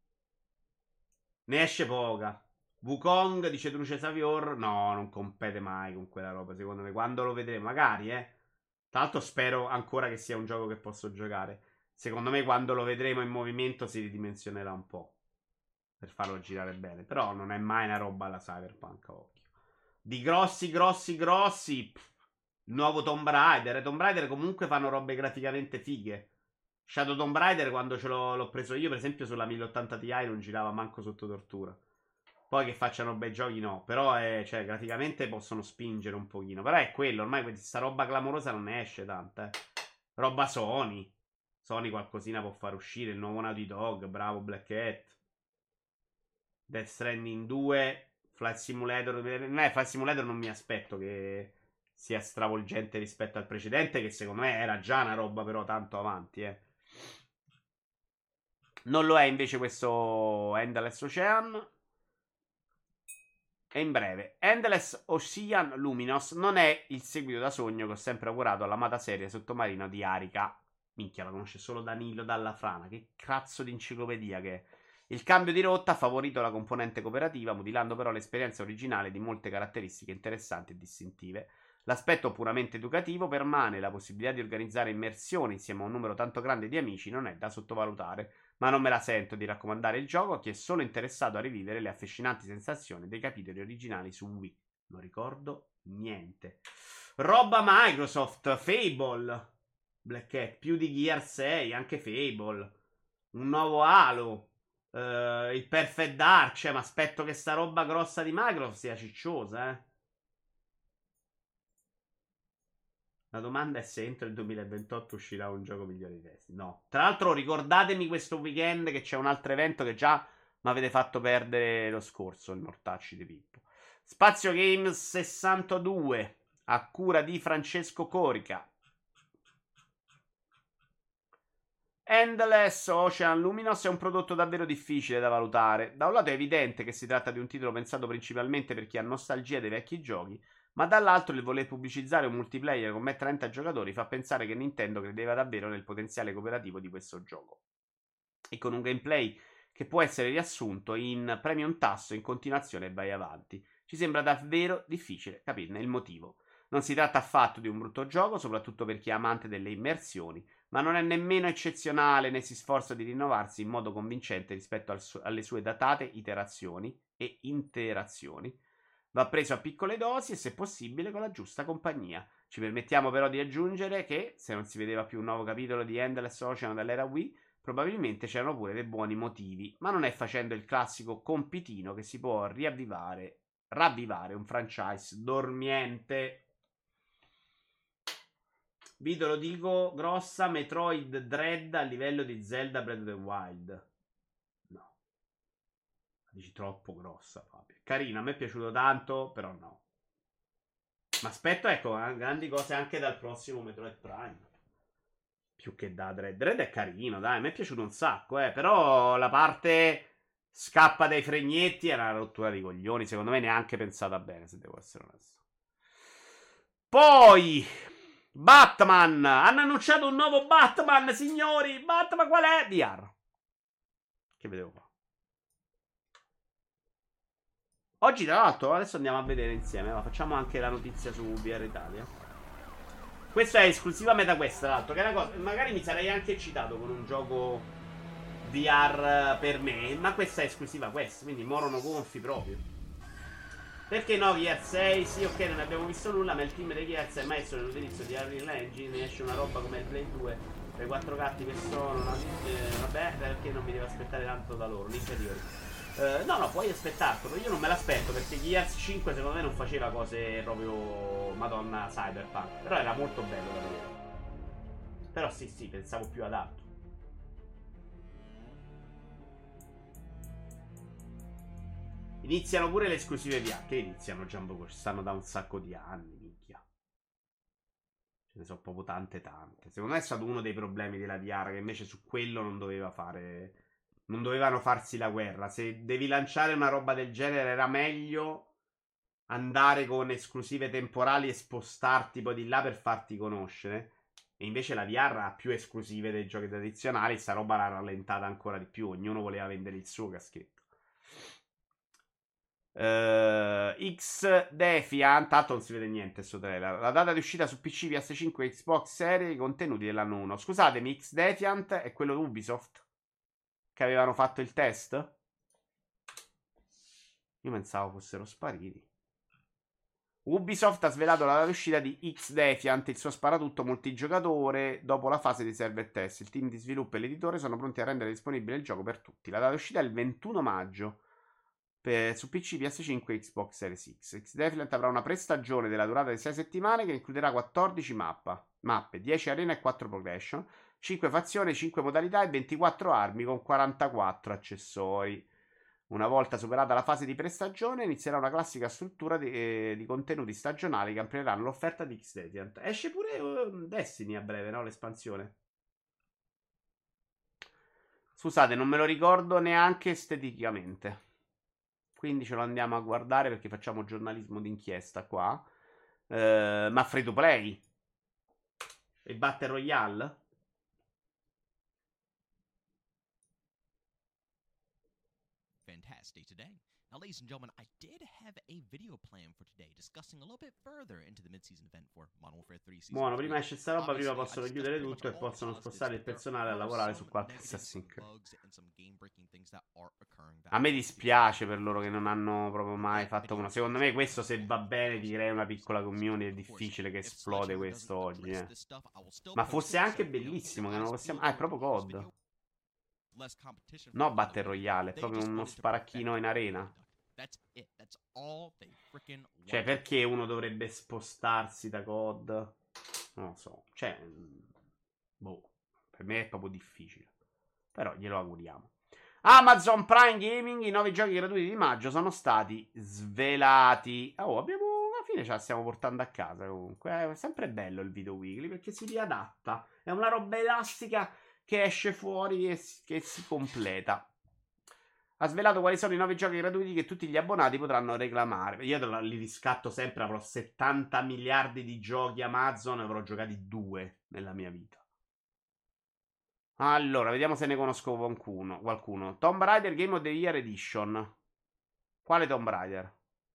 Ne esce poca. Wukong, dice Truce Savior, no, non compete mai con quella roba, secondo me. Quando lo vedremo, magari, eh. Tra l'altro spero ancora che sia un gioco che posso giocare. Secondo me quando lo vedremo in movimento si ridimensionerà un po'. Per farlo girare bene. Però non è mai una roba alla Cyberpunk, occhio. Di grossi, grossi, grossi. Pff, il nuovo Tomb Raider. Tomb Raider comunque fanno robe graficamente fighe. Shadow Tomb Raider quando ce l'ho, l'ho preso io, per esempio sulla mille ottanta Ti non girava manco sotto tortura. Poi che facciano bei giochi no. Però è, cioè, graficamente possono spingere un pochino. Però è quello, ormai questa roba clamorosa non ne esce tanta, eh. Roba Sony. Sony qualcosina può far uscire. Il nuovo Naughty Dog, bravo Black Hat. Death Stranding due, Flight Simulator. Eh, Flight Simulator non mi aspetto che sia stravolgente rispetto al precedente, che secondo me era già una roba però tanto avanti, eh. Non lo è invece questo Endless Ocean. E in breve, Endless Ocean Luminous non è il seguito da sogno che ho sempre augurato all'amata serie sottomarina di Arica. Minchia, la conosce solo Danilo Dalla Frana. Che cazzo di enciclopedia che è. Il cambio di rotta ha favorito la componente cooperativa, mutilando però l'esperienza originale di molte caratteristiche interessanti e distintive. L'aspetto puramente educativo permane, la possibilità di organizzare immersioni insieme a un numero tanto grande di amici non è da sottovalutare, ma non me la sento di raccomandare il gioco a chi è solo interessato a rivivere le affascinanti sensazioni dei capitoli originali su Wii. Non ricordo niente. Roba Microsoft, Fable, Black Hat, più di Gear sei, anche Fable, un nuovo Halo. Uh, il Perfect Dark, cioè, ma aspetto che sta roba grossa di Microsoft sia cicciosa, eh. La domanda è se entro il duemilaventotto uscirà un gioco migliore di testi. No. Tra l'altro ricordatemi questo weekend che c'è un altro evento che già mi avete fatto perdere lo scorso, il mortacci di Pippo. Spazio Games sessantadue a cura di Francesco Corica. Endless Ocean Luminous è un prodotto davvero difficile da valutare. Da un lato è evidente che si tratta di un titolo pensato principalmente per chi ha nostalgia dei vecchi giochi, ma dall'altro il voler pubblicizzare un multiplayer con me trenta giocatori fa pensare che Nintendo credeva davvero nel potenziale cooperativo di questo gioco. E con un gameplay che può essere riassunto in premi un tasto in continuazione e vai avanti. Ci sembra davvero difficile capirne il motivo. Non si tratta affatto di un brutto gioco, soprattutto per chi è amante delle immersioni, ma non è nemmeno eccezionale né si sforza di rinnovarsi in modo convincente rispetto al su- alle sue datate iterazioni e interazioni. Va preso a piccole dosi e se possibile con la giusta compagnia. Ci permettiamo però di aggiungere che, se non si vedeva più un nuovo capitolo di Endless Ocean dall'era Wii, probabilmente c'erano pure dei buoni motivi, ma non è facendo il classico compitino che si può riavvivare, ravvivare un franchise dormiente. Vi te lo dico, grossa Metroid Dread a livello di Zelda Breath of the Wild. No. Dici troppo grossa, Fabio. Carino, a me è piaciuto tanto, però no. Ma aspetto, ecco, grandi cose anche dal prossimo Metroid Prime. Più che da Dread. Dread è carino, dai, a me è piaciuto un sacco, eh. Però la parte scappa dai fregnetti era una rottura di coglioni. Secondo me neanche pensata bene, se devo essere onesto. Poi... Batman! Hanno annunciato un nuovo Batman, signori! Batman qual è? V R. Che vedevo qua. Oggi, tra l'altro, adesso andiamo a vedere insieme. Ma facciamo anche la notizia su V R Italia. Questa è esclusiva MetaQuest, tra l'altro. Che è una cosa. Magari mi sarei anche eccitato con un gioco V R per me. Ma questa è esclusiva Quest. Quindi morono gonfi proprio. Perché no, Gears sei? Sì, ok, non abbiamo visto nulla, ma il team dei Gears è maestro nell'utilizzo di Unreal Engine. Esce una roba come il Blade due per quattro gatti che sono. No, eh, vabbè, perché non mi devo aspettare tanto da loro, l'inferiore. Eh, no, no, puoi aspettartelo. Io non me l'aspetto perché Gears cinque secondo me non faceva cose proprio Madonna Cyberpunk. Però era molto bello da vedere. Però sì, sì, pensavo più adatto. Iniziano pure le esclusive V R. Che iniziano, Jumbo? Ci stanno da un sacco di anni, minchia. Ce ne sono proprio tante tante. Secondo me è stato uno dei problemi della V R, che invece su quello non doveva fare... Non dovevano farsi la guerra. Se devi lanciare una roba del genere era meglio andare con esclusive temporali e spostarti poi di là per farti conoscere. E invece la V R ha più esclusive dei giochi tradizionali. Sta roba l'ha rallentata ancora di più. Ognuno voleva vendere il suo caschetto. Uh, X Defiant, tanto non si vede niente sto trailer. La data di uscita su P C, P S cinque e Xbox Series, i contenuti dell'anno uno. Scusatemi, X Defiant è quello di Ubisoft che avevano fatto il test? Io pensavo fossero spariti. Ubisoft ha svelato la data di uscita di X Defiant, il suo sparatutto multigiocatore, dopo la fase di server test. Il team di sviluppo e l'editore sono pronti a rendere disponibile il gioco per tutti. La data di uscita è il ventuno maggio. Per, su P C, P S cinque e Xbox Series X. X Defiant avrà una prestagione della durata di sei settimane che includerà quattordici mappa, mappe, dieci arena e quattro progression, cinque fazioni, cinque modalità e ventiquattro armi con quarantaquattro accessori. Una volta superata la fase di prestagione inizierà una classica struttura di, eh, di contenuti stagionali che amplieranno l'offerta di X Defiant. Esce pure uh, Destiny a breve, no? L'espansione. Scusate, non me lo ricordo neanche esteticamente. Quindi ce lo andiamo a guardare perché facciamo giornalismo d'inchiesta qua. Uh, ma free to play? E Battle Royale? Fantastic today. Now, ladies and gentlemen, I did have a video plan for today discussing a little bit further into the mid-season event for Modern Warfare tre Season Buono, three. prima esce sta roba, prima Obviously, I possono discussed chiudere pretty tutto e much all the possono positives, spostare il but there personale a are lavorare su some qualche negatives, Assassin's Creed. bugs, and some game-breaking things that are occurring that A me I want to be dispiace able per to loro che non hanno proprio mai That fatto video uno. is Secondo me questo, se all va bene, ti crea una piccola community. È Of course, difficile che if esplode Sledgehammer questo doesn't oggi, address eh. this stuff, I will still Ma post fosse it, anche so, you know, keep your bellissimo, che non lo eyes possiamo... peeled Ah, è for proprio tomorrow's C O D. video. Less competition No from the Battle other way. Royale, è They proprio just uno wanted to perfect sparacchino in what arena. they've done. That's it. That's all they freaking Cioè, wanted. perché uno dovrebbe spostarsi da C O D? Non lo so. Cioè, mm, boh, per me è proprio difficile. Però glielo auguriamo. Amazon Prime Gaming, i nuovi giochi gratuiti di maggio sono stati svelati. Oh, abbiamo... alla fine ce la stiamo portando a casa comunque. È sempre bello il video weekly perché si riadatta. È una roba elastica che esce fuori e si- che si completa. Ha svelato quali sono i nuovi giochi gratuiti che tutti gli abbonati potranno reclamare. Io te li riscatto sempre, avrò settanta miliardi di giochi Amazon e avrò giocati due nella mia vita. Allora, vediamo se ne conosco qualcuno. qualcuno. Tomb Raider Game of the Year Edition. Quale Tomb Raider?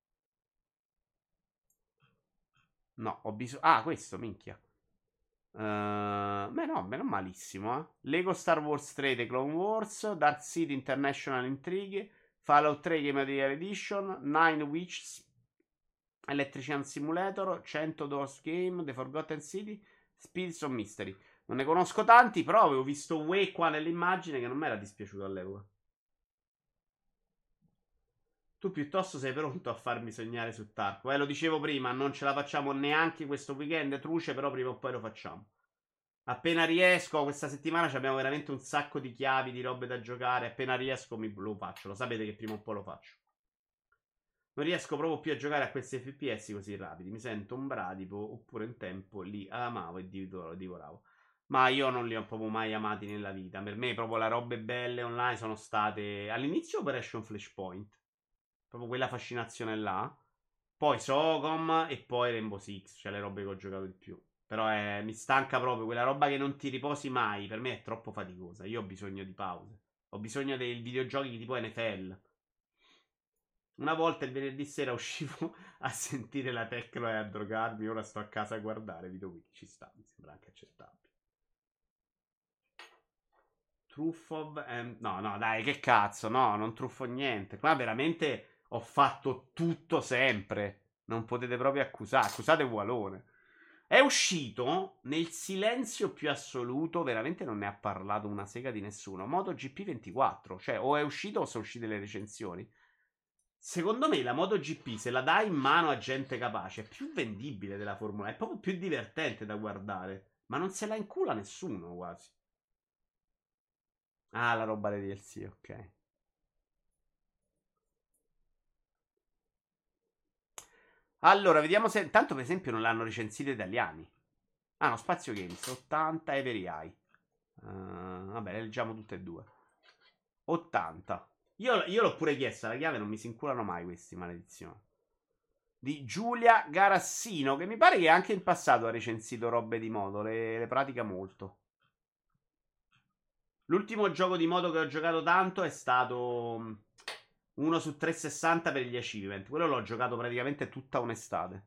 No, ho bisogno... Ah, questo, minchia. Uh, beh no, beh non malissimo, eh. Lego Star Wars tre The Clone Wars, Dark City International Intrigue, Fallout tre Game of the Year Edition, Nine Witches, Electrician Simulator, cento Doors Game, The Forgotten City, Spirits of Mystery. Non ne conosco tanti, però avevo visto Way qua nell'immagine che non mi era dispiaciuto all'epoca. Tu piuttosto sei pronto a farmi sognare su Tarko. Eh, lo dicevo prima, non ce la facciamo neanche questo weekend, truce, però prima o poi lo facciamo. Appena riesco, questa settimana abbiamo veramente un sacco di chiavi, di robe da giocare. Appena riesco mi, lo faccio, lo sapete che prima o poi lo faccio. Non riesco proprio più a giocare a questi F P S così rapidi. Mi sento un bradipo, oppure un tempo li amavo e divoravo. Ma io non li ho proprio mai amati nella vita. Per me proprio le robe belle online sono state all'inizio Operation Flashpoint. Proprio quella fascinazione là. Poi Socom e poi Rainbow Six, cioè le robe che ho giocato di più. Però è, mi stanca proprio quella roba che non ti riposi mai. Per me è troppo faticosa. Io ho bisogno di pause. Ho bisogno dei videogiochi tipo N F L. Una volta il venerdì sera uscivo a sentire la techno e a drogarmi. Ora sto a casa a guardare video wiki. Ci sta, mi sembra anche accettabile. Truffo. Eh, no, no, dai, che cazzo. No, non truffo niente. Qua veramente Ho fatto tutto sempre. Non potete proprio accusare. Accusate Walone. È uscito nel silenzio più assoluto. Veramente non ne ha parlato una sega di nessuno. MotoGP ventiquattro. Cioè, o è uscito o sono uscite le recensioni. Secondo me la MotoGP, se la dai in mano a gente capace, è più vendibile della Formula uno. È proprio più divertente da guardare. Ma non se la incula nessuno quasi. Ah, la roba dei D L C, ok. Allora, vediamo se... Tanto per esempio non l'hanno recensito italiani. Ah no, Spazio Games, ottanta Every Eye. Uh, vabbè, le leggiamo tutte e due. ottanta. Io, io l'ho pure chiesto, la chiave non mi si inculano mai questi, maledizioni. Di Giulia Garassino, che mi pare che anche in passato ha recensito robe di moto, le, le pratica molto. L'ultimo gioco di moto che ho giocato tanto è stato uno su trecentosessanta per gli achievement. Quello l'ho giocato praticamente tutta un'estate.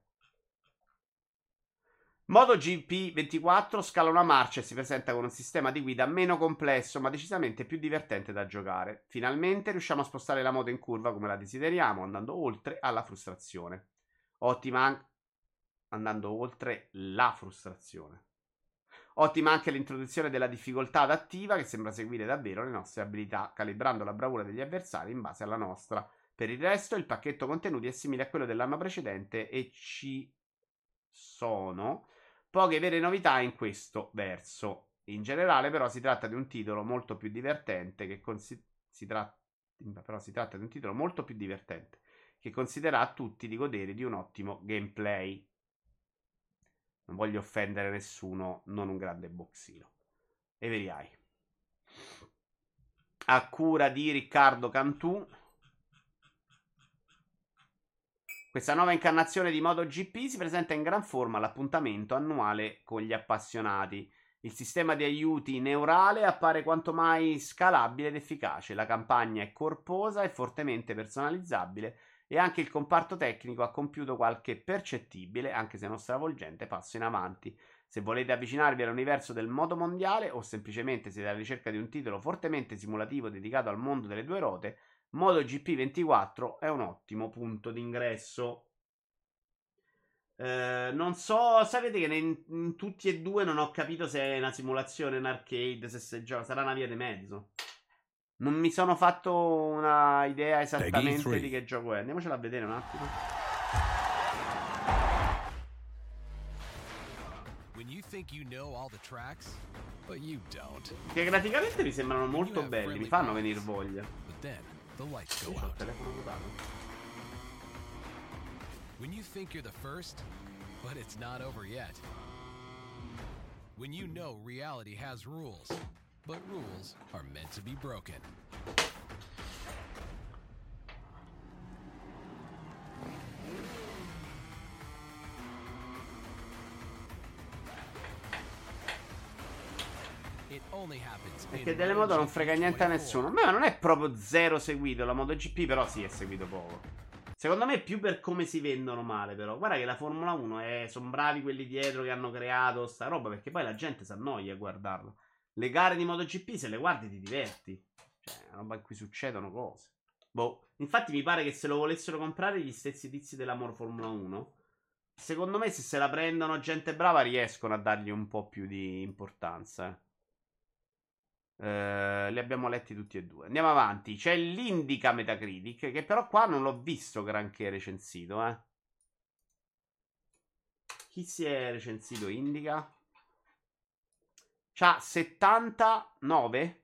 MotoGP ventiquattro scala una marcia e si presenta con un sistema di guida meno complesso ma decisamente più divertente da giocare. Finalmente riusciamo a spostare la moto in curva come la desideriamo, andando oltre alla frustrazione. Ottima anche... andando oltre la frustrazione. Ottima anche l'introduzione della difficoltà adattiva che sembra seguire davvero le nostre abilità, calibrando la bravura degli avversari in base alla nostra. Per il resto il pacchetto contenuti è simile a quello dell'anno precedente e ci sono poche vere novità in questo verso. In generale, però, si tratta di un titolo molto più divertente che consi- si, tra- però si tratta di un titolo molto più divertente che considera a tutti di godere di un ottimo gameplay. Non voglio offendere nessuno, non un grande boxino. Every Eye. A cura di Riccardo Cantù. Questa nuova incarnazione di MotoGP si presenta in gran forma all'appuntamento annuale con gli appassionati. Il sistema di aiuti neurale appare quanto mai scalabile ed efficace. La campagna è corposa e fortemente personalizzabile e anche il comparto tecnico ha compiuto qualche percettibile, anche se non stravolgente, passo in avanti. Se volete avvicinarvi all'universo del moto mondiale o semplicemente siete alla ricerca di un titolo fortemente simulativo dedicato al mondo delle due ruote, MotoGP ventiquattro è un ottimo punto d'ingresso. Eh, non so, sapete che in, in tutti e due non ho capito se è una simulazione, un arcade, se si gioca, sarà una via di mezzo. Non mi sono fatto una idea esattamente di che gioco è. Andiamocela a vedere un attimo. Che graficamente mi sembrano molto belli, mi fanno venire voglia. Io ho il telefono mutato. When you think you're the first, but it's not over yet. When you know reality has rules, but rules are meant to be broken. Perché delle moto non frega niente a nessuno. Ma non è proprio zero seguito la MotoGP, però sì, è seguito poco. Secondo me è più per come si vendono male, però. Guarda che la Formula uno è... sono bravi quelli dietro che hanno creato sta roba, perché poi la gente si annoia a guardarlo. Le gare di MotoGP, se le guardi ti diverti. Cioè, è una roba in cui succedono cose. Boh. Infatti mi pare che se lo volessero comprare gli stessi tizi dell'Amor Formula uno, secondo me se se la prendono gente brava riescono a dargli un po' più di importanza, eh. Uh, li abbiamo letti tutti e due. Andiamo avanti. C'è l'Indica Metacritic, che però qua non l'ho visto granché recensito, eh. Chi si è recensito Indica? C'ha settantanove.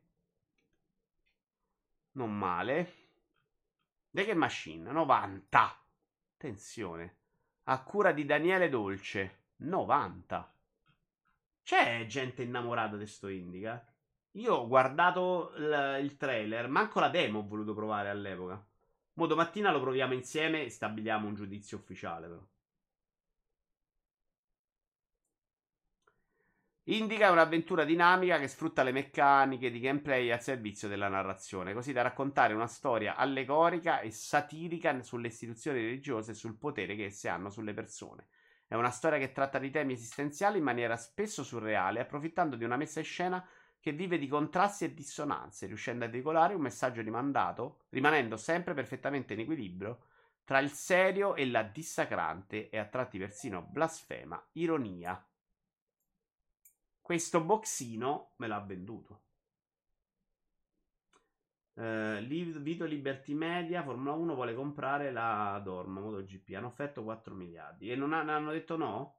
Non male. The Game Machine novanta. Attenzione. A cura di Daniele Dolce novanta. C'è gente innamorata di sto Indica? Io ho guardato l- il trailer, manco la demo ho voluto provare all'epoca. Mo domattina lo proviamo insieme e stabiliamo un giudizio ufficiale, però. Indica è un'avventura dinamica che sfrutta le meccaniche di gameplay al servizio della narrazione, così da raccontare una storia allegorica e satirica sulle istituzioni religiose e sul potere che esse hanno sulle persone. È una storia che tratta di temi esistenziali in maniera spesso surreale, approfittando di una messa in scena che vive di contrasti e dissonanze, riuscendo a veicolare un messaggio rimandato, rimanendo sempre perfettamente in equilibrio tra il serio e la dissacrante e a tratti persino blasfema ironia. Questo boxino me l'ha venduto. Uh, Vito Liberty Media, Formula uno vuole comprare la Dorma MotoGP. Hanno offerto quattro miliardi. E non ha, hanno detto no?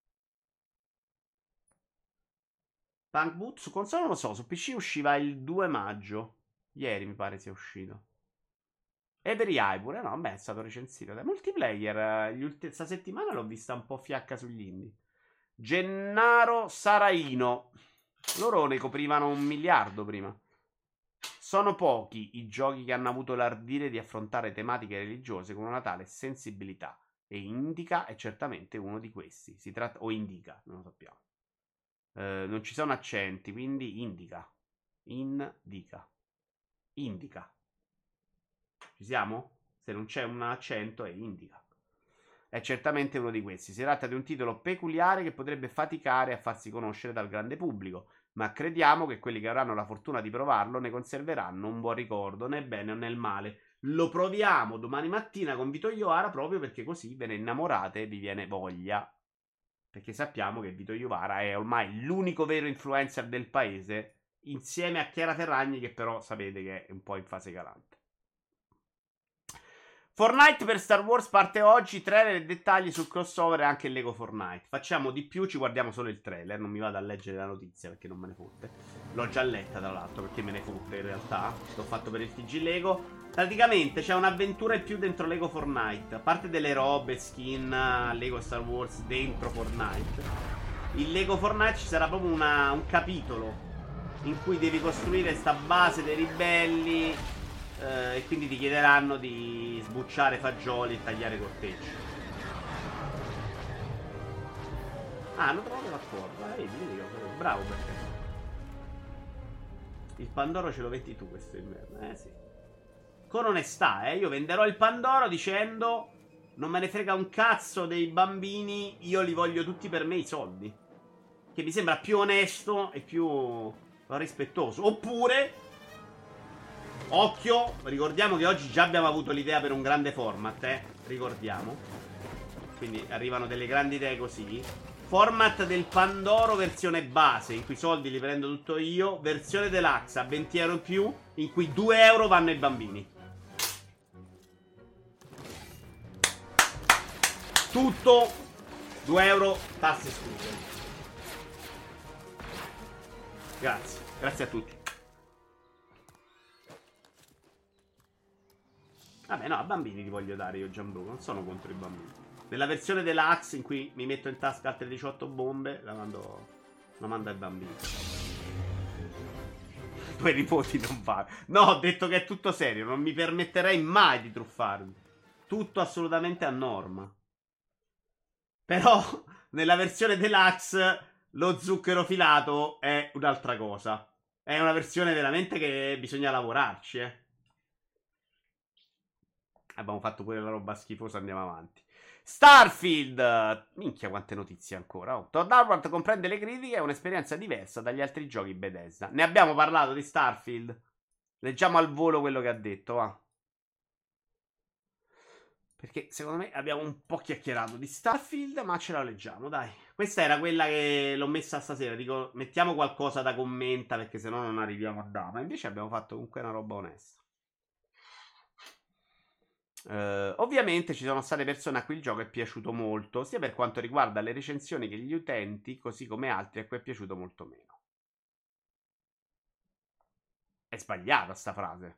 Punk Boot su console non lo so. Su P C usciva il due maggio. Ieri mi pare sia uscito. Every Eye pure, no? Beh, è stato recensito. Da multiplayer, questa settimana l'ho vista un po' fiacca sugli indie. Gennaro Saraino. Loro ne coprivano un miliardo prima. Sono pochi i giochi che hanno avuto l'ardire di affrontare tematiche religiose con una tale sensibilità. E Indica è certamente uno di questi. Si tratta, o Indica, non lo sappiamo. Eh, non ci sono accenti, quindi Indica. Indica. Indica. Ci siamo? Se non c'è un accento è Indica. È certamente uno di questi. Si tratta di un titolo peculiare che potrebbe faticare a farsi conoscere dal grande pubblico, ma crediamo che quelli che avranno la fortuna di provarlo ne conserveranno un buon ricordo, né bene o nel male. Lo proviamo domani mattina con Vito Iovara proprio perché così ve ne innamorate e vi viene voglia. Perché sappiamo che Vito Iovara è ormai l'unico vero influencer del paese, insieme a Chiara Ferragni, che però sapete che è un po' in fase calante. Fortnite per Star Wars parte oggi, trailer e dettagli sul crossover e anche il Lego Fortnite. Facciamo di più, ci guardiamo solo il trailer, non mi vado a leggere la notizia perché non me ne fotte. L'ho già letta tra l'altro perché me ne fotte in realtà, l'ho fatto per il T G Lego. Praticamente c'è un'avventura in più dentro Lego Fortnite. A parte delle robe, skin, Lego Star Wars dentro Fortnite, il Lego Fortnite ci sarà proprio una, un capitolo in cui devi costruire sta base dei ribelli. Uh, e quindi ti chiederanno di sbucciare fagioli e tagliare cortecci. Ah, hanno trovato l'accordo. Eh, vedi, vedi, bravo per te. Il Pandoro ce lo vendi tu questo inverno. Eh sì. Con onestà, eh. Io venderò il Pandoro dicendo: non me ne frega un cazzo dei bambini, io li voglio tutti per me i soldi. Che mi sembra più onesto e più rispettoso. Oppure, occhio, ricordiamo che oggi già abbiamo avuto l'idea per un grande format, eh. Ricordiamo. Quindi arrivano delle grandi idee così. Format del Pandoro versione base, in cui i soldi li prendo tutto io. Versione deluxe a venti euro in più, in cui due euro vanno ai bambini. Tutto due euro, tasse escluse. Grazie, grazie a tutti. Vabbè, no, a bambini li voglio dare io, Gianbruno. Non sono contro i bambini. Nella versione deluxe in cui mi metto in tasca altre diciotto bombe, la mando, la mando ai bambini. I tuoi nipoti non va. No, ho detto che è tutto serio. Non mi permetterei mai di truffarmi. Tutto assolutamente a norma. Però, nella versione deluxe, lo zucchero filato è un'altra cosa. È una versione veramente che bisogna lavorarci, eh. Abbiamo fatto pure la roba schifosa, andiamo avanti. Starfield! Minchia quante notizie ancora. Oh. Todd Howard comprende le critiche, è un'esperienza diversa dagli altri giochi Bethesda. Ne abbiamo parlato di Starfield? Leggiamo al volo quello che ha detto, va. Perché secondo me abbiamo un po' chiacchierato di Starfield, ma ce la leggiamo, dai. Questa era quella che l'ho messa stasera. Dico, mettiamo qualcosa da commenta, perché sennò non arriviamo a da. Ma invece abbiamo fatto comunque una roba onesta. Uh, ovviamente ci sono state persone a cui il gioco è piaciuto molto, sia per quanto riguarda le recensioni che gli utenti, così come altri a cui è piaciuto molto meno. È sbagliata sta frase.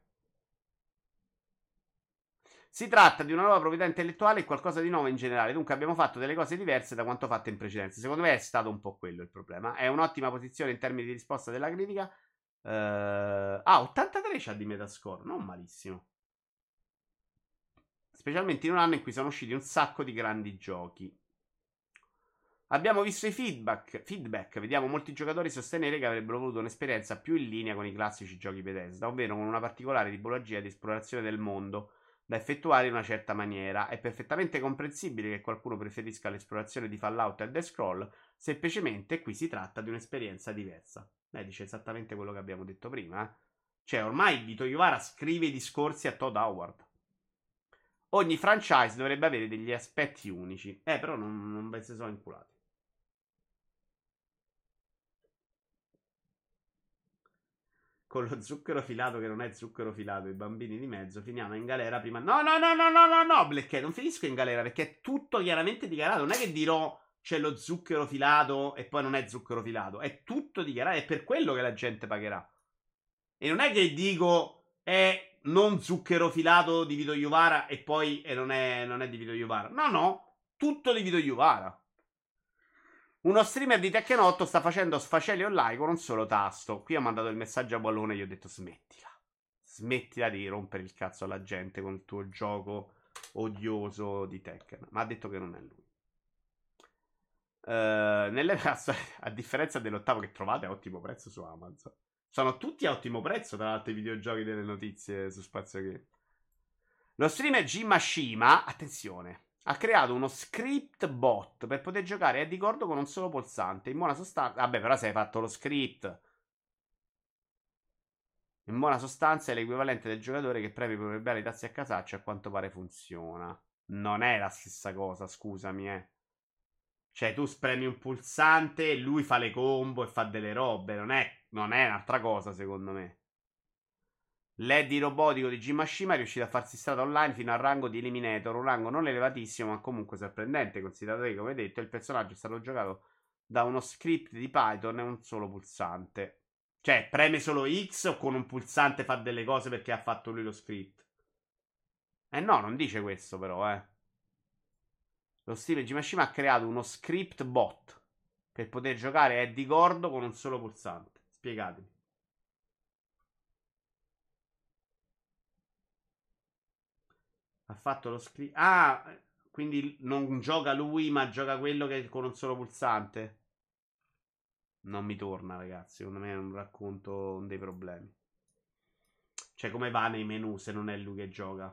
Si tratta di una nuova proprietà intellettuale e qualcosa di nuovo in generale, dunque abbiamo fatto delle cose diverse da quanto fatto in precedenza. Secondo me è stato un po' quello il problema. È un'ottima posizione in termini di risposta della critica. uh, Ah, ottantatré c'ha di Metascore, non malissimo. Specialmente in un anno in cui sono usciti un sacco di grandi giochi. Abbiamo visto i feedback, feedback. Vediamo molti giocatori sostenere che avrebbero voluto un'esperienza più in linea con i classici giochi Bethesda, ovvero con una particolare tipologia di esplorazione del mondo da effettuare in una certa maniera. È perfettamente comprensibile che qualcuno preferisca l'esplorazione di Fallout e Elder Scroll, semplicemente qui si tratta di un'esperienza diversa. Lei dice esattamente quello che abbiamo detto prima, eh? Cioè ormai Vito Iovara scrive i discorsi a Todd Howard. Ogni franchise dovrebbe avere degli aspetti unici. Eh, però non, non ve se sono inculati. Con lo zucchero filato che non è zucchero filato, i bambini di mezzo, finiamo in galera prima. No, no, no, no, no, no, no, Black, non finisco in galera perché è tutto chiaramente dichiarato. Non è che dirò c'è lo zucchero filato e poi non è zucchero filato. È tutto dichiarato, è per quello che la gente pagherà. E non è che dico è non zucchero filato di Vito Iuvara e poi e non, è, non è di Vito Iuvara. No, no, tutto di Vito Iuvara. Uno streamer di Tekken otto sta facendo sfaceli online con un solo tasto. Qui ho mandato il messaggio a Ballone e gli ho detto smettila. Smettila di rompere il cazzo alla gente con il tuo gioco odioso di Tekken. Ma ha detto che non è lui. Uh, nelle, a differenza dell'ottavo che trovate a ottimo prezzo su Amazon. Sono tutti a ottimo prezzo tra l'altro i videogiochi delle notizie su Spazio Game. Lo streamer Jimashima, attenzione, ha creato uno script bot per poter giocare a Eddie Gordo con un solo pulsante. In buona sostanza... Vabbè, però se hai fatto lo script. In buona sostanza è l'equivalente del giocatore che preme per i tasti a casaccio e a quanto pare funziona. Non è la stessa cosa, scusami, eh. Cioè, tu spremi un pulsante e lui fa le combo e fa delle robe. Non è, non è un'altra cosa, secondo me. L'Eddie robotico di Jimashima è riuscito a farsi strada online fino al rango di Eliminator. Un rango non elevatissimo, ma comunque sorprendente, considerato che, come detto, il personaggio è stato giocato da uno script di Python e un solo pulsante. Cioè, preme solo X o con un pulsante fa delle cose perché ha fatto lui lo script? Eh no, non dice questo però, eh. Lo streamer Jimashima ha creato uno script bot per poter giocare a Eddie Gordo con un solo pulsante. Spiegatemi. Ha fatto lo script. Ah, quindi non gioca lui, ma gioca quello che con un solo pulsante. Non mi torna, ragazzi. Secondo me è un racconto dei problemi. Cioè, come va nei menu se non è lui che gioca?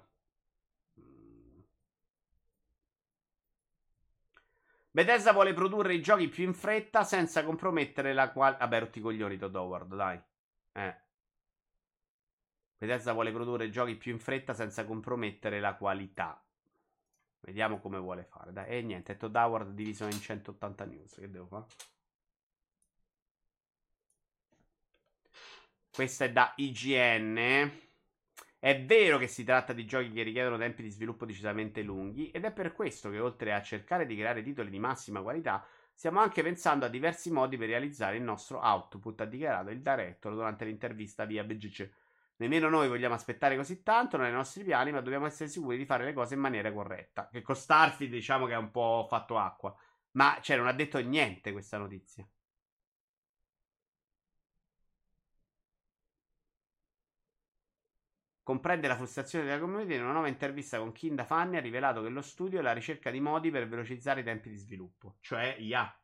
Bethesda vuole produrre i giochi più in fretta senza compromettere la qualità. Vabbè, rotti i coglioni, Todd Howard, dai. Eh. Bethesda vuole produrre i giochi più in fretta senza compromettere la qualità. Vediamo come vuole fare. Dai. E niente, è Todd Howard diviso in centottanta news. Che devo fare? Questa è da I G N. È vero che si tratta di giochi che richiedono tempi di sviluppo decisamente lunghi ed è per questo che oltre a cercare di creare titoli di massima qualità stiamo anche pensando a diversi modi per realizzare il nostro output, ha dichiarato il director durante l'intervista via B G C. Nemmeno noi vogliamo aspettare così tanto, non è nei nostri piani, ma dobbiamo essere sicuri di fare le cose in maniera corretta. Che con Starfield diciamo che è un po' fatto acqua, ma cioè non ha detto niente questa notizia. Comprende la frustrazione della community. In una nuova intervista con Kinda Fanni ha rivelato che lo studio è alla ricerca di modi per velocizzare i tempi di sviluppo. Cioè, I A.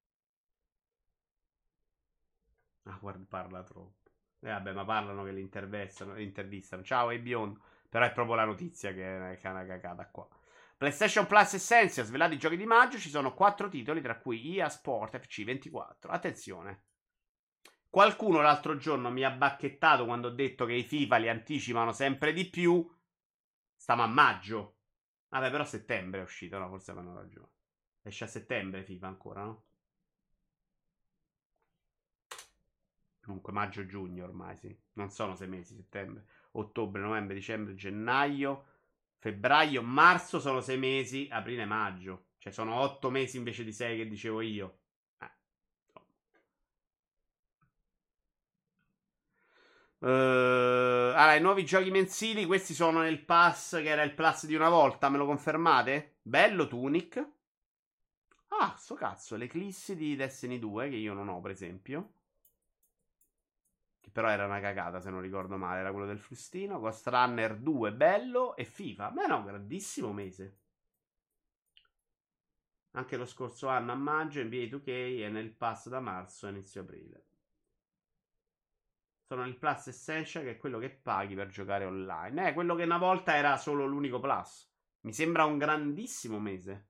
Ah, guarda, parla troppo. Eh, vabbè, ma parlano che li intervistano. intervistano. Ciao, è biondo. Però è proprio la notizia che è una cagata qua. PlayStation Plus Essential, svelati i giochi di maggio. Ci sono quattro titoli, tra cui E A Sport F C ventiquattro. Attenzione. Qualcuno l'altro giorno mi ha bacchettato quando ho detto che i FIFA li anticipano sempre di più. Stiamo a maggio. Vabbè, però a settembre è uscito, no? Forse avevano ragione. Esce a settembre FIFA ancora, no? Comunque maggio-giugno ormai, sì. Non sono sei mesi, settembre, ottobre, novembre, dicembre, gennaio, febbraio, marzo sono sei mesi, aprile, maggio. Cioè sono otto mesi invece di sei che dicevo io. Uh, allora, i nuovi giochi mensili, questi sono nel pass che era il plus di una volta, me lo confermate? Bello Tunic. Ah, sto cazzo, l'Eclissi di Destiny due, che io non ho per esempio. Che però era una cagata se non ricordo male, era quello del frustino. Ghost Runner due, bello, e FIFA. Beh no, grandissimo mese. Anche lo scorso anno a maggio N B A due K e nel pass da marzo a inizio aprile. Sono il Plus Essential, che è quello che paghi per giocare online. Eh, quello che una volta era solo l'unico Plus. Mi sembra un grandissimo mese.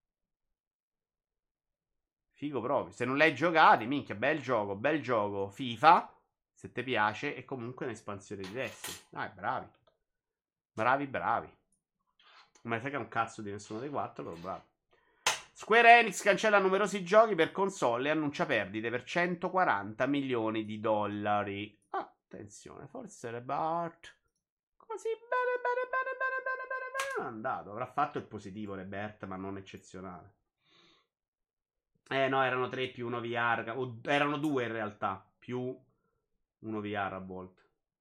Figo proprio. Se non l'hai giocato, minchia, bel gioco, bel gioco. FIFA, se ti piace, e comunque un'espansione di Destiny. Dai, bravi. Bravi, bravi. Ma sai che è un cazzo di nessuno dei quattro, però bravo. Square Enix cancella numerosi giochi per console e annuncia perdite per centoquaranta milioni di dollari. Ah, attenzione, forse Rebart. Così bene, bene, bene, bene, bene, bene, bene. Non è andato. Avrà fatto il positivo Rebert, ma non eccezionale. Eh no, erano tre più uno V R. O, erano due in realtà. Più uno V R a volte.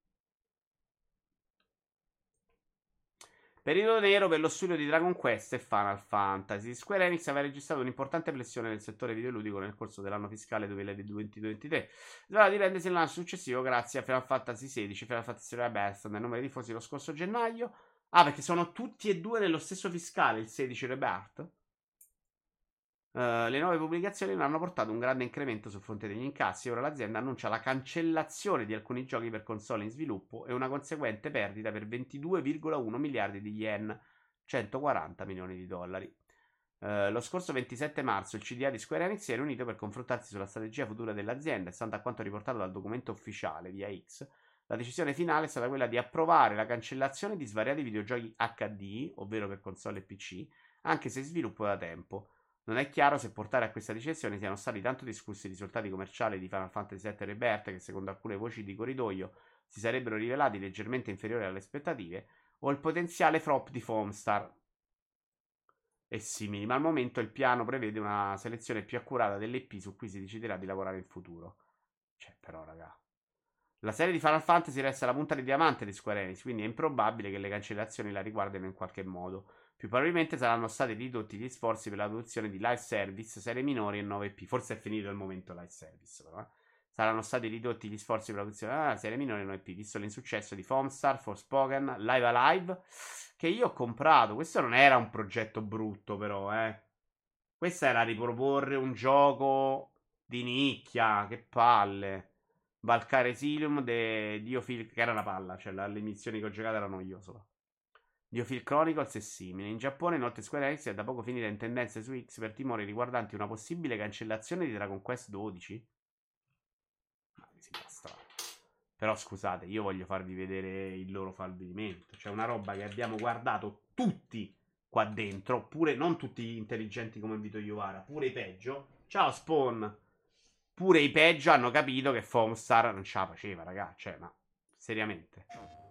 Periodo nero per lo studio di Dragon Quest e Final Fantasy. Square Enix aveva registrato un'importante flessione nel settore videoludico nel corso dell'anno fiscale duemilaventitré. Dovrà riprendersi il lancio successivo grazie a Final Fantasy sedici, Final Fantasy Rebirth nel numero diffusi lo scorso gennaio. Ah, perché sono tutti e due nello stesso fiscale, il sedici Rebirth. Uh, le nuove pubblicazioni non hanno portato un grande incremento sul fronte degli incassi. Ora l'azienda annuncia la cancellazione di alcuni giochi per console in sviluppo e una conseguente perdita per ventidue virgola uno miliardi di yen, centoquaranta milioni di dollari. Uh, lo scorso ventisette marzo il C D A di Square Enix si è riunito per confrontarsi sulla strategia futura dell'azienda e, stando a quanto riportato dal documento ufficiale via X, la decisione finale è stata quella di approvare la cancellazione di svariati videogiochi H D, ovvero per console e P C, anche se in sviluppo da tempo. Non è chiaro se portare a questa decisione siano stati tanto discussi i risultati commerciali di Final Fantasy sette Rebirth, che secondo alcune voci di corridoio si sarebbero rivelati leggermente inferiori alle aspettative, o il potenziale flop di Foamstar e simili, ma al momento il piano prevede una selezione più accurata delle I P su cui si deciderà di lavorare in futuro. Cioè, però, raga, la serie di Final Fantasy resta la punta di diamante di Square Enix, quindi è improbabile che le cancellazioni la riguardino in qualche modo. Più probabilmente saranno stati ridotti gli sforzi per l'adozione di live service, serie minori e nuove I P. Forse è finito il momento live service, però. Eh. Saranno stati ridotti gli sforzi per l'adozione di ah, serie minori e nuove I P, visto l'insuccesso di Foamstar, Forspoken, Live Alive, che io ho comprato. Questo non era un progetto brutto, però, eh. Questo era riproporre un gioco di nicchia, che palle. Valkyrie Exilium de Diophil, che era una palla, cioè le missioni che ho giocato erano io solo. Diophil Chronicles e simili. In Giappone, inoltre, Square Enix è da poco finita in tendenze su X per timori riguardanti una possibile cancellazione di Dragon Quest dodici. Ma mi sembra strano. Però scusate, io voglio farvi vedere il loro fallimento. Cioè una roba che abbiamo guardato tutti qua dentro, pure non tutti intelligenti come Vito Iovara, pure i peggio. Ciao Spawn. Pure i peggio hanno capito che Foamstar non ce la faceva, raga. Cioè, ma seriamente.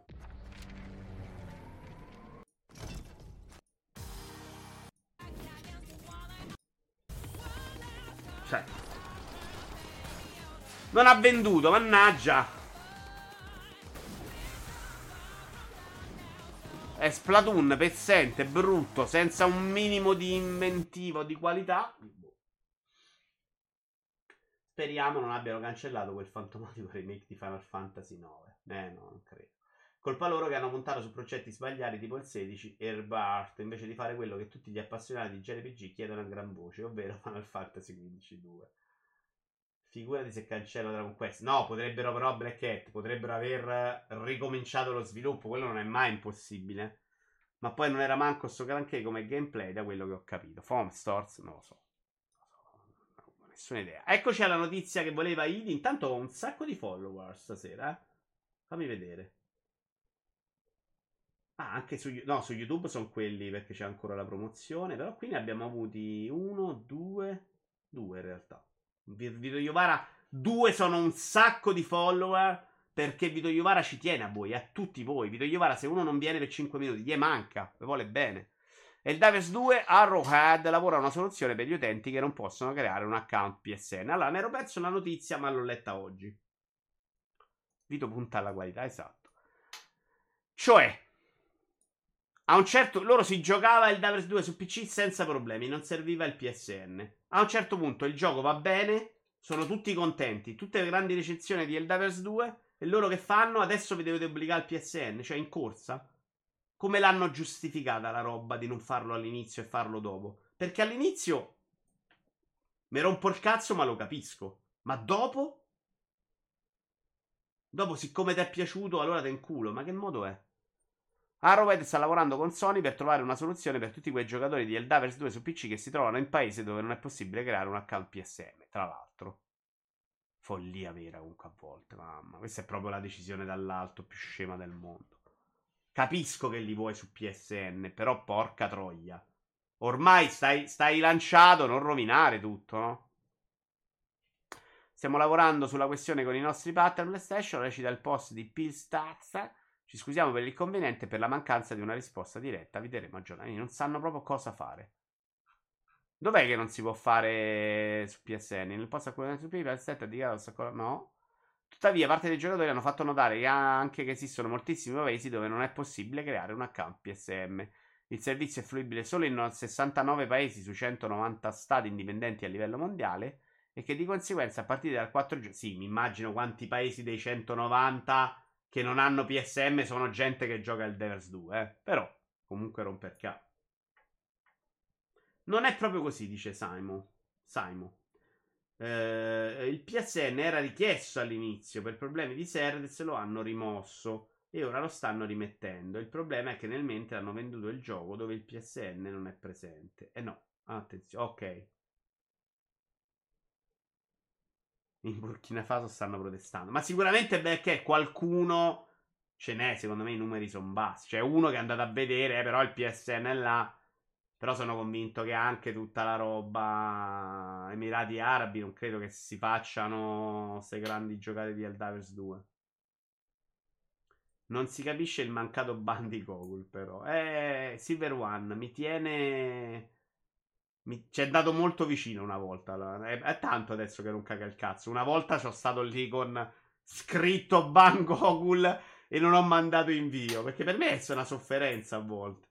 Cioè, non ha venduto, mannaggia. È Splatoon, pezzente, brutto, senza un minimo di inventivo, di qualità. Speriamo non abbiano cancellato quel fantomatico remake di Final Fantasy nove. Eh no, non credo. Colpa loro che hanno puntato su progetti sbagliati tipo il sedici e Rebirth, invece di fare quello che tutti gli appassionati di J R P G chiedono a gran voce, ovvero Final Fantasy quindici due. Figurati se cancella Dragon Quest. No, potrebbero però Black Hat, potrebbero aver ricominciato lo sviluppo, quello non è mai impossibile. Ma poi non era manco sto granché come gameplay, da quello che ho capito. Foam Stars, non lo so. Nessuna idea. Eccoci alla notizia che voleva Idi. Intanto ho un sacco di follower stasera. Eh? Fammi vedere. Ah, anche su, no, su YouTube sono quelli perché c'è ancora la promozione. Però qui ne abbiamo avuti uno, due, due in realtà. Vito Iovara, due sono un sacco di follower. Perché Vito Iovara ci tiene a voi, a tutti voi. Vito Iovara, se uno non viene per cinque minuti, gli manca, vi vuole bene. E il Divers due Arrowhead lavora a una soluzione per gli utenti che non possono creare un account P S N. Allora, mi ero perso la notizia, ma l'ho letta oggi. Vito punta alla qualità, esatto. Cioè, a un certo loro si giocava il Divers due su P C senza problemi, non serviva il P S N. A un certo punto il gioco va bene, sono tutti contenti, tutte le grandi recensioni di Eldivers due, e loro che fanno? Adesso vi dovete obbligare al P S N, cioè in corsa. Come l'hanno giustificata la roba di non farlo all'inizio e farlo dopo? Perché all'inizio mi rompo il cazzo, ma lo capisco. Ma dopo? Dopo, siccome ti è piaciuto, allora te in culo. Ma che modo è? Arrowhead sta lavorando con Sony per trovare una soluzione per tutti quei giocatori di Eldivers due su P C che si trovano in paesi dove non è possibile creare un account P S N. Tra l'altro, follia vera comunque a volte, mamma. Questa è proprio la decisione dall'alto più scema del mondo. Capisco che li vuoi su P S N, però porca troia. Ormai stai, stai lanciato, non rovinare tutto, no? Stiamo lavorando sulla questione con i nostri partner PlayStation, recita il post di Pilstats. Ci scusiamo per l'inconveniente e per la mancanza di una risposta diretta. Vi daremo aggiornamenti. Non sanno proprio cosa fare. Dov'è che non si può fare su P S N? Nel post acquisito su P S sette ha dichiarato no. Tuttavia, parte dei giocatori hanno fatto notare che anche che esistono moltissimi paesi dove non è possibile creare un account P S M. Il servizio è fruibile solo in sessantanove paesi su centonovanta stati indipendenti a livello mondiale e che di conseguenza a partire dal quattro giugno... Sì, mi immagino quanti paesi dei centonovanta che non hanno P S M sono gente che gioca il Devers due, eh. Però, comunque romper capo. Non è proprio così, dice Simon. Simon. Eh, il P S N era richiesto all'inizio per problemi di server, se lo hanno rimosso e ora lo stanno rimettendo. Il problema è che nel mentre hanno venduto il gioco dove il P S N non è presente. E eh no, attenzione, ok. In Burkina Faso stanno protestando, ma sicuramente perché qualcuno ce n'è, secondo me i numeri sono bassi. C'è uno che è andato a vedere, eh, però il P S N è là. Però sono convinto che anche tutta la roba Emirati Arabi non credo che si facciano queste grandi giocate di Helldivers due. Non si capisce il mancato ban di Gogol, però. Eh, Silver One mi tiene... Mi... Ci è dato molto vicino una volta. È, è tanto adesso che non caga il cazzo. Una volta sono stato lì con scritto ban Gogol e non ho mandato invio. Perché per me è una sofferenza a volte.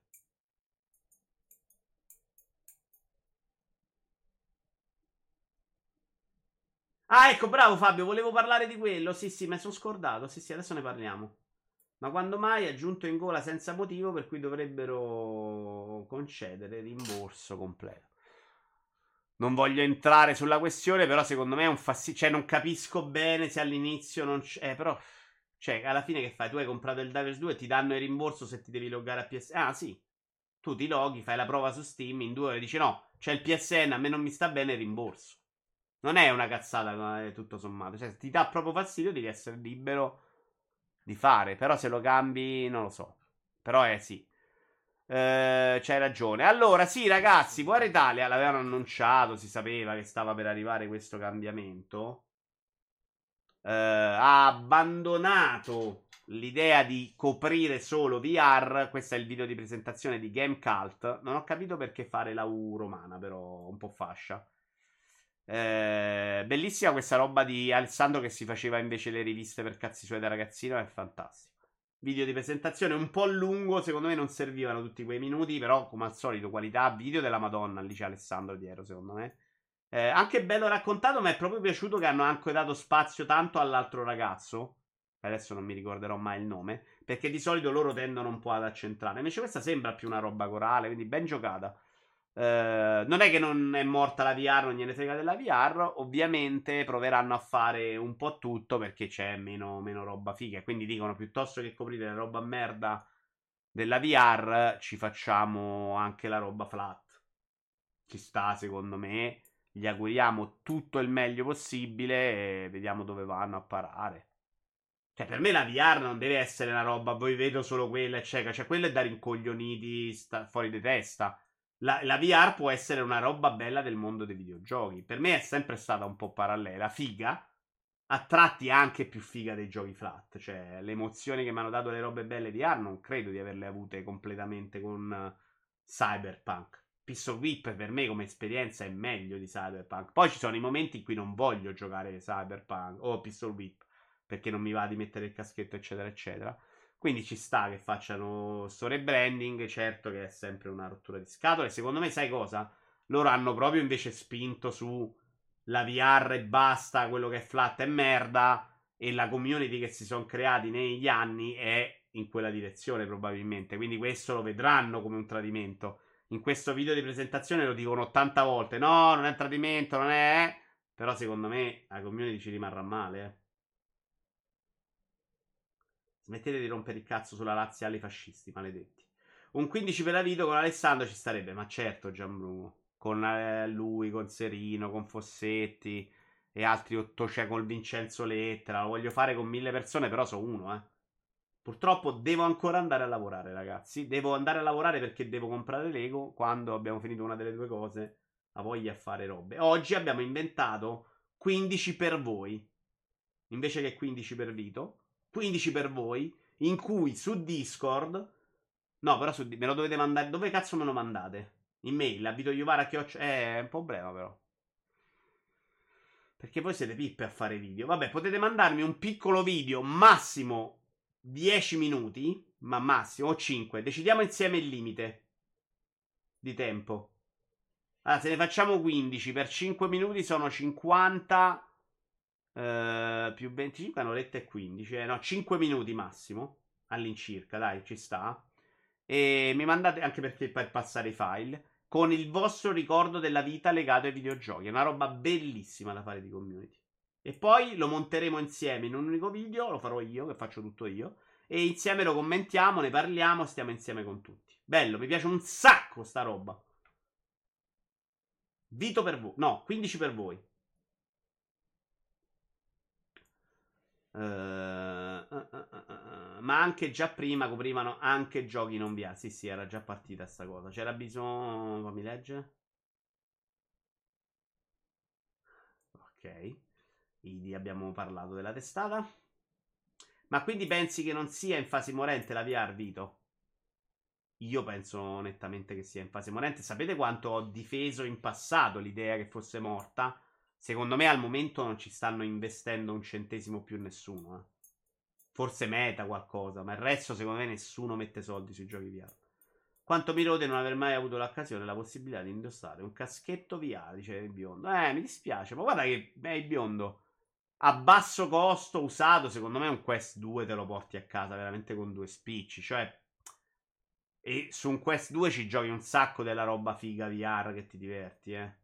Ah, ecco, bravo Fabio, volevo parlare di quello. Sì, sì, mi sono scordato. Sì, sì, adesso ne parliamo. Ma quando mai è giunto in gola senza motivo per cui dovrebbero concedere rimborso completo? Non voglio entrare sulla questione, però secondo me è un fastidio. Cioè, non capisco bene se all'inizio non c'è. Eh, però. Cioè, alla fine che fai? Tu hai comprato il Divers due, ti danno il rimborso se ti devi loggare a P S N. Ah, sì. Tu ti loghi, fai la prova su Steam, in due ore dici no, c'è il P S N, a me non mi sta bene il rimborso. Non è una cazzata, tutto sommato. Cioè, se ti dà proprio fastidio, devi essere libero di fare. Però se lo cambi, non lo so. Però è sì. Eh, c'hai ragione. Allora, sì, ragazzi, War Italia l'avevano annunciato. Si sapeva che stava per arrivare questo cambiamento. Eh, ha abbandonato l'idea di coprire solo V R. Questo è il video di presentazione di Game Cult. Non ho capito perché fare la U romana, però un po' fascia. Eh, bellissima questa roba di Alessandro che si faceva invece le riviste per cazzi suoi da ragazzino. È fantastico. Video di presentazione un po' lungo. Secondo me non servivano tutti quei minuti. Però, come al solito, qualità video della Madonna. Lì c'è Alessandro dietro, secondo me. Eh, anche bello raccontato. Mi è proprio piaciuto che hanno anche dato spazio tanto all'altro ragazzo. Adesso non mi ricorderò mai il nome. Perché di solito loro tendono un po' ad accentrare. Invece questa sembra più una roba corale. Quindi ben giocata. Uh, non è che non è morta la V R, non gliene frega della V R. Ovviamente proveranno a fare un po' tutto perché c'è meno, meno roba figa. Quindi dicono piuttosto che coprire la roba merda della V R, ci facciamo anche la roba flat. Ci sta, secondo me. Gli auguriamo tutto il meglio possibile e vediamo dove vanno a parare. Cioè, per me la V R non deve essere una roba, voi vedo solo quella, eccetera. Cioè, quello è da rincoglioniti sta- fuori di testa. La, la V R può essere una roba bella del mondo dei videogiochi. Per me è sempre stata un po' parallela, figa, a tratti anche più figa dei giochi flat. Cioè, le emozioni che mi hanno dato le robe belle V R non credo di averle avute completamente con uh, Cyberpunk. Pistol Whip per me come esperienza è meglio di Cyberpunk. Poi ci sono i momenti in cui non voglio giocare Cyberpunk o Pistol Whip perché non mi va di mettere il caschetto, eccetera, eccetera. Quindi ci sta che facciano sto rebranding. Certo che è sempre una rottura di scatole. Secondo me, sai cosa? Loro hanno proprio invece spinto su la V R e basta. Quello che è flat è merda. E la community che si sono creati negli anni è in quella direzione, probabilmente. Quindi questo lo vedranno come un tradimento. In questo video di presentazione lo dicono ottanta volte. No, non è un tradimento, non è. Però secondo me la community ci rimarrà male, eh. Smettete di rompere il cazzo sulla laziale fascisti, maledetti. Un quindici per la video con Alessandro ci starebbe, ma certo Gianbruno. Con eh, lui, con Serino, con Fossetti e altri otto, cioè col Vincenzo Lettera. Lo voglio fare con mille persone, però so uno, eh. Purtroppo devo ancora andare a lavorare, ragazzi. Devo andare a lavorare perché devo comprare Lego. Quando abbiamo finito una delle due cose, ha voglia a fare robe. Oggi abbiamo inventato quindici per voi. Invece che quindici per Vito, quindici per voi. In cui su Discord. No, però su, me lo dovete mandare. Dove cazzo me lo mandate? In mail a Vito Iuvara che ho. Eh, è un problema, però. Perché voi siete pippe a fare video. Vabbè, potete mandarmi un piccolo video, massimo dieci minuti, ma massimo, o cinque. Decidiamo insieme il limite di tempo. Allora, se ne facciamo quindici per cinque minuti sono cinquanta eh, più venticinque, un'oretta e quindici. Eh, no, cinque minuti massimo, all'incirca, dai, ci sta. E mi mandate, anche perché per passare i file, con il vostro ricordo della vita legato ai videogiochi. È una roba bellissima da fare di community. E poi lo monteremo insieme in un unico video, lo farò io, che faccio tutto io. E insieme lo commentiamo, ne parliamo, stiamo insieme con tutti. Bello, mi piace un sacco sta roba. Vito per voi. No, quindici per voi. Uh, uh, uh, uh, uh, ma anche già prima coprivano anche giochi non via. Sì, sì, era già partita sta cosa. C'era bisogno. Fammi leggere. Ok. Quindi abbiamo parlato della testata. Ma quindi pensi che non sia in fase morente la V R, Vito? Io penso nettamente che sia in fase morente. Sapete quanto ho difeso in passato l'idea che fosse morta? Secondo me al momento non ci stanno investendo un centesimo più nessuno. Eh. Forse Meta qualcosa, ma il resto secondo me nessuno mette soldi sui giochi V R. Quanto mi rode non aver mai avuto l'occasione e la possibilità di indossare un caschetto V R, dice il biondo. Eh, mi dispiace, ma guarda che è il biondo. A basso costo, usato, secondo me un Quest due te lo porti a casa veramente con due spicci. Cioè, e su un Quest due ci giochi un sacco della roba figa V R che ti diverti, eh.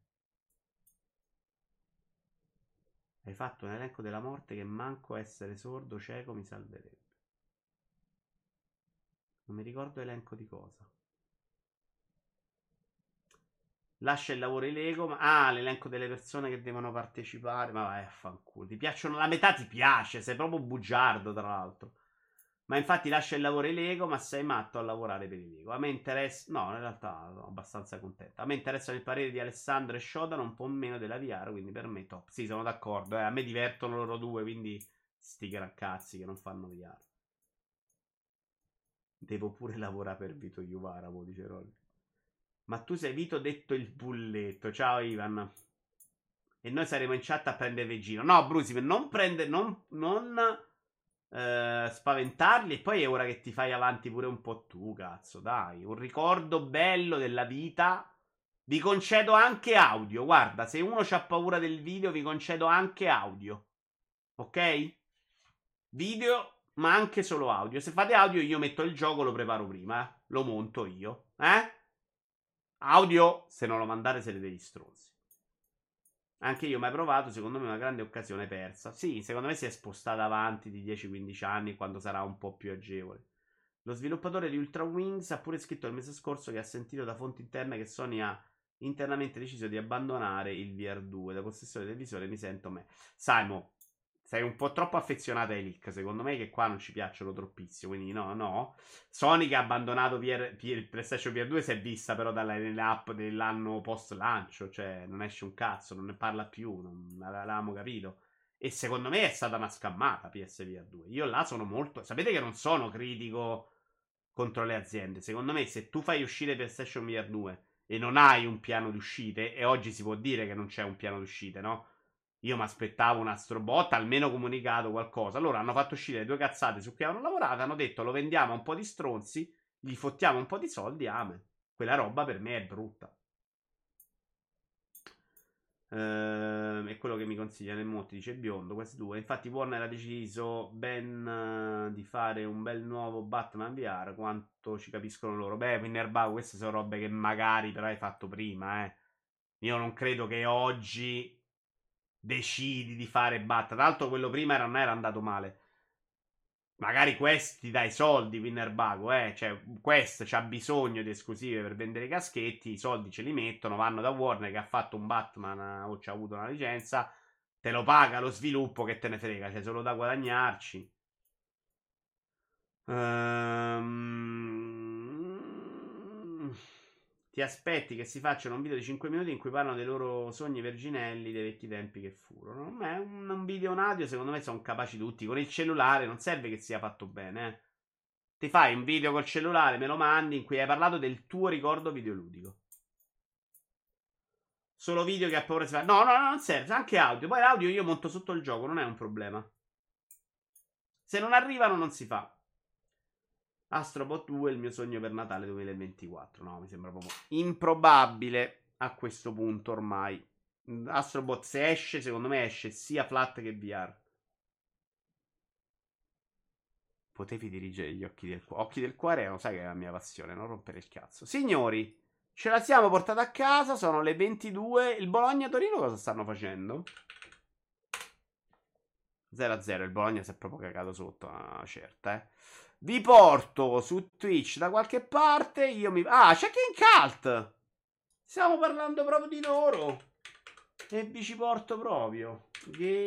Hai fatto un elenco della morte che manco essere sordo, cieco mi salverebbe. Non mi ricordo elenco di cosa. Lascia il lavoro in Lego. Ma... Ah, l'elenco delle persone che devono partecipare. Ma vai a fanculo. Ti piacciono. La metà ti piace. Sei proprio bugiardo, tra l'altro. Ma infatti lascia il lavoro in Lego. Ma sei matto a lavorare per i Lego. A me interessa. No, in realtà sono abbastanza contento. A me interessa il parere di Alessandro e Shodan un po' meno della V R. Quindi per me top. Sì, sono d'accordo. Eh. A me divertono loro due. Quindi sti gran cazzi che non fanno V R. Devo pure lavorare per Vito Iuvara, mo dice Rolli. Ma tu sei Vito detto il bulletto. Ciao Ivan. E noi saremo in chat a prendere in giro. No, Brusi, per non prendere. Non, non eh, spaventarli. E poi è ora che ti fai avanti pure un po' tu, cazzo. Dai, un ricordo bello della vita. Vi concedo anche audio. Guarda, se uno c'ha paura del video, vi concedo anche audio. Ok? Video, ma anche solo audio. Se fate audio, io metto il gioco, lo preparo prima. Eh? Lo monto io. Eh? Audio, se non lo mandate siete degli stronzi. Anche io mai provato, secondo me è una grande occasione persa. Sì, secondo me si è spostata avanti di dieci quindici anni quando sarà un po' più agevole. Lo sviluppatore di Ultra Wings ha pure scritto il mese scorso che ha sentito da fonti interne che Sony ha internamente deciso di abbandonare il V R due. Da possessore del visore mi sento me. Simon, sei un po' troppo affezionato ai leak, secondo me, che qua non ci piacciono troppissimo, quindi no, no. Sony che ha abbandonato V R, il PlayStation V R due si è vista però dalla app dell'anno post lancio, cioè non esce un cazzo, non ne parla più, non l'avevamo capito. E secondo me è stata una scammata P S V R due. Io là sono molto... Sapete che non sono critico contro le aziende. Secondo me se tu fai uscire PlayStation V R due e non hai un piano di uscite, e oggi si può dire che non c'è un piano di uscite, no? Io mi aspettavo un Astrobot, almeno comunicato qualcosa. Allora hanno fatto uscire le due cazzate su cui avevano lavorato. Hanno detto lo vendiamo a un po' di stronzi, gli fottiamo un po' di soldi. Amen. Quella roba per me è brutta. Ehm, è quello che mi consiglia nel monte, dice Biondo. Questi due. Infatti, Warner ha deciso ben uh, di fare un bel nuovo Batman V R. Quanto ci capiscono loro. Beh, Winnerbao, queste sono robe che magari però hai fatto prima, eh. Io non credo che oggi decidi di fare Bat. Tra l'altro quello prima non era andato male. Magari Quest ti dai soldi, Winnerbao, eh. Cioè, Quest c'ha bisogno di esclusive per vendere i caschetti. I soldi ce li mettono, vanno da Warner che ha fatto un Batman o c'ha avuto una licenza. Te lo paga lo sviluppo, che te ne frega, c'è solo da guadagnarci. Ehm... Ti aspetti che si facciano un video di cinque minuti in cui parlano dei loro sogni verginelli dei vecchi tempi che furono. Ma è un, un video, un audio, secondo me sono capaci tutti. Con il cellulare non serve che sia fatto bene, eh. Ti fai un video col cellulare, me lo mandi in cui hai parlato del tuo ricordo videoludico. Solo video che ha paura si fa. No, no, no, non serve, anche audio. Poi l'audio io monto sotto il gioco, non è un problema. Se non arrivano non si fa. Astrobot due è il mio sogno per Natale duemilaventiquattro. No, mi sembra proprio improbabile a questo punto ormai. Astrobot se esce, secondo me esce sia flat che V R. Potevi dirigere gli occhi del cuore. Occhi del cuore, lo sai che è la mia passione, non rompere il cazzo. Signori, ce la siamo portata a casa, sono le ventidue. Il Bologna-Torino cosa stanno facendo? zero a zero, il Bologna si è proprio cagato sotto, una certa, eh. Vi porto su Twitch da qualche parte. Io mi. Ah, c'è King Cult. Stiamo parlando proprio di loro. E vi ci porto proprio. Che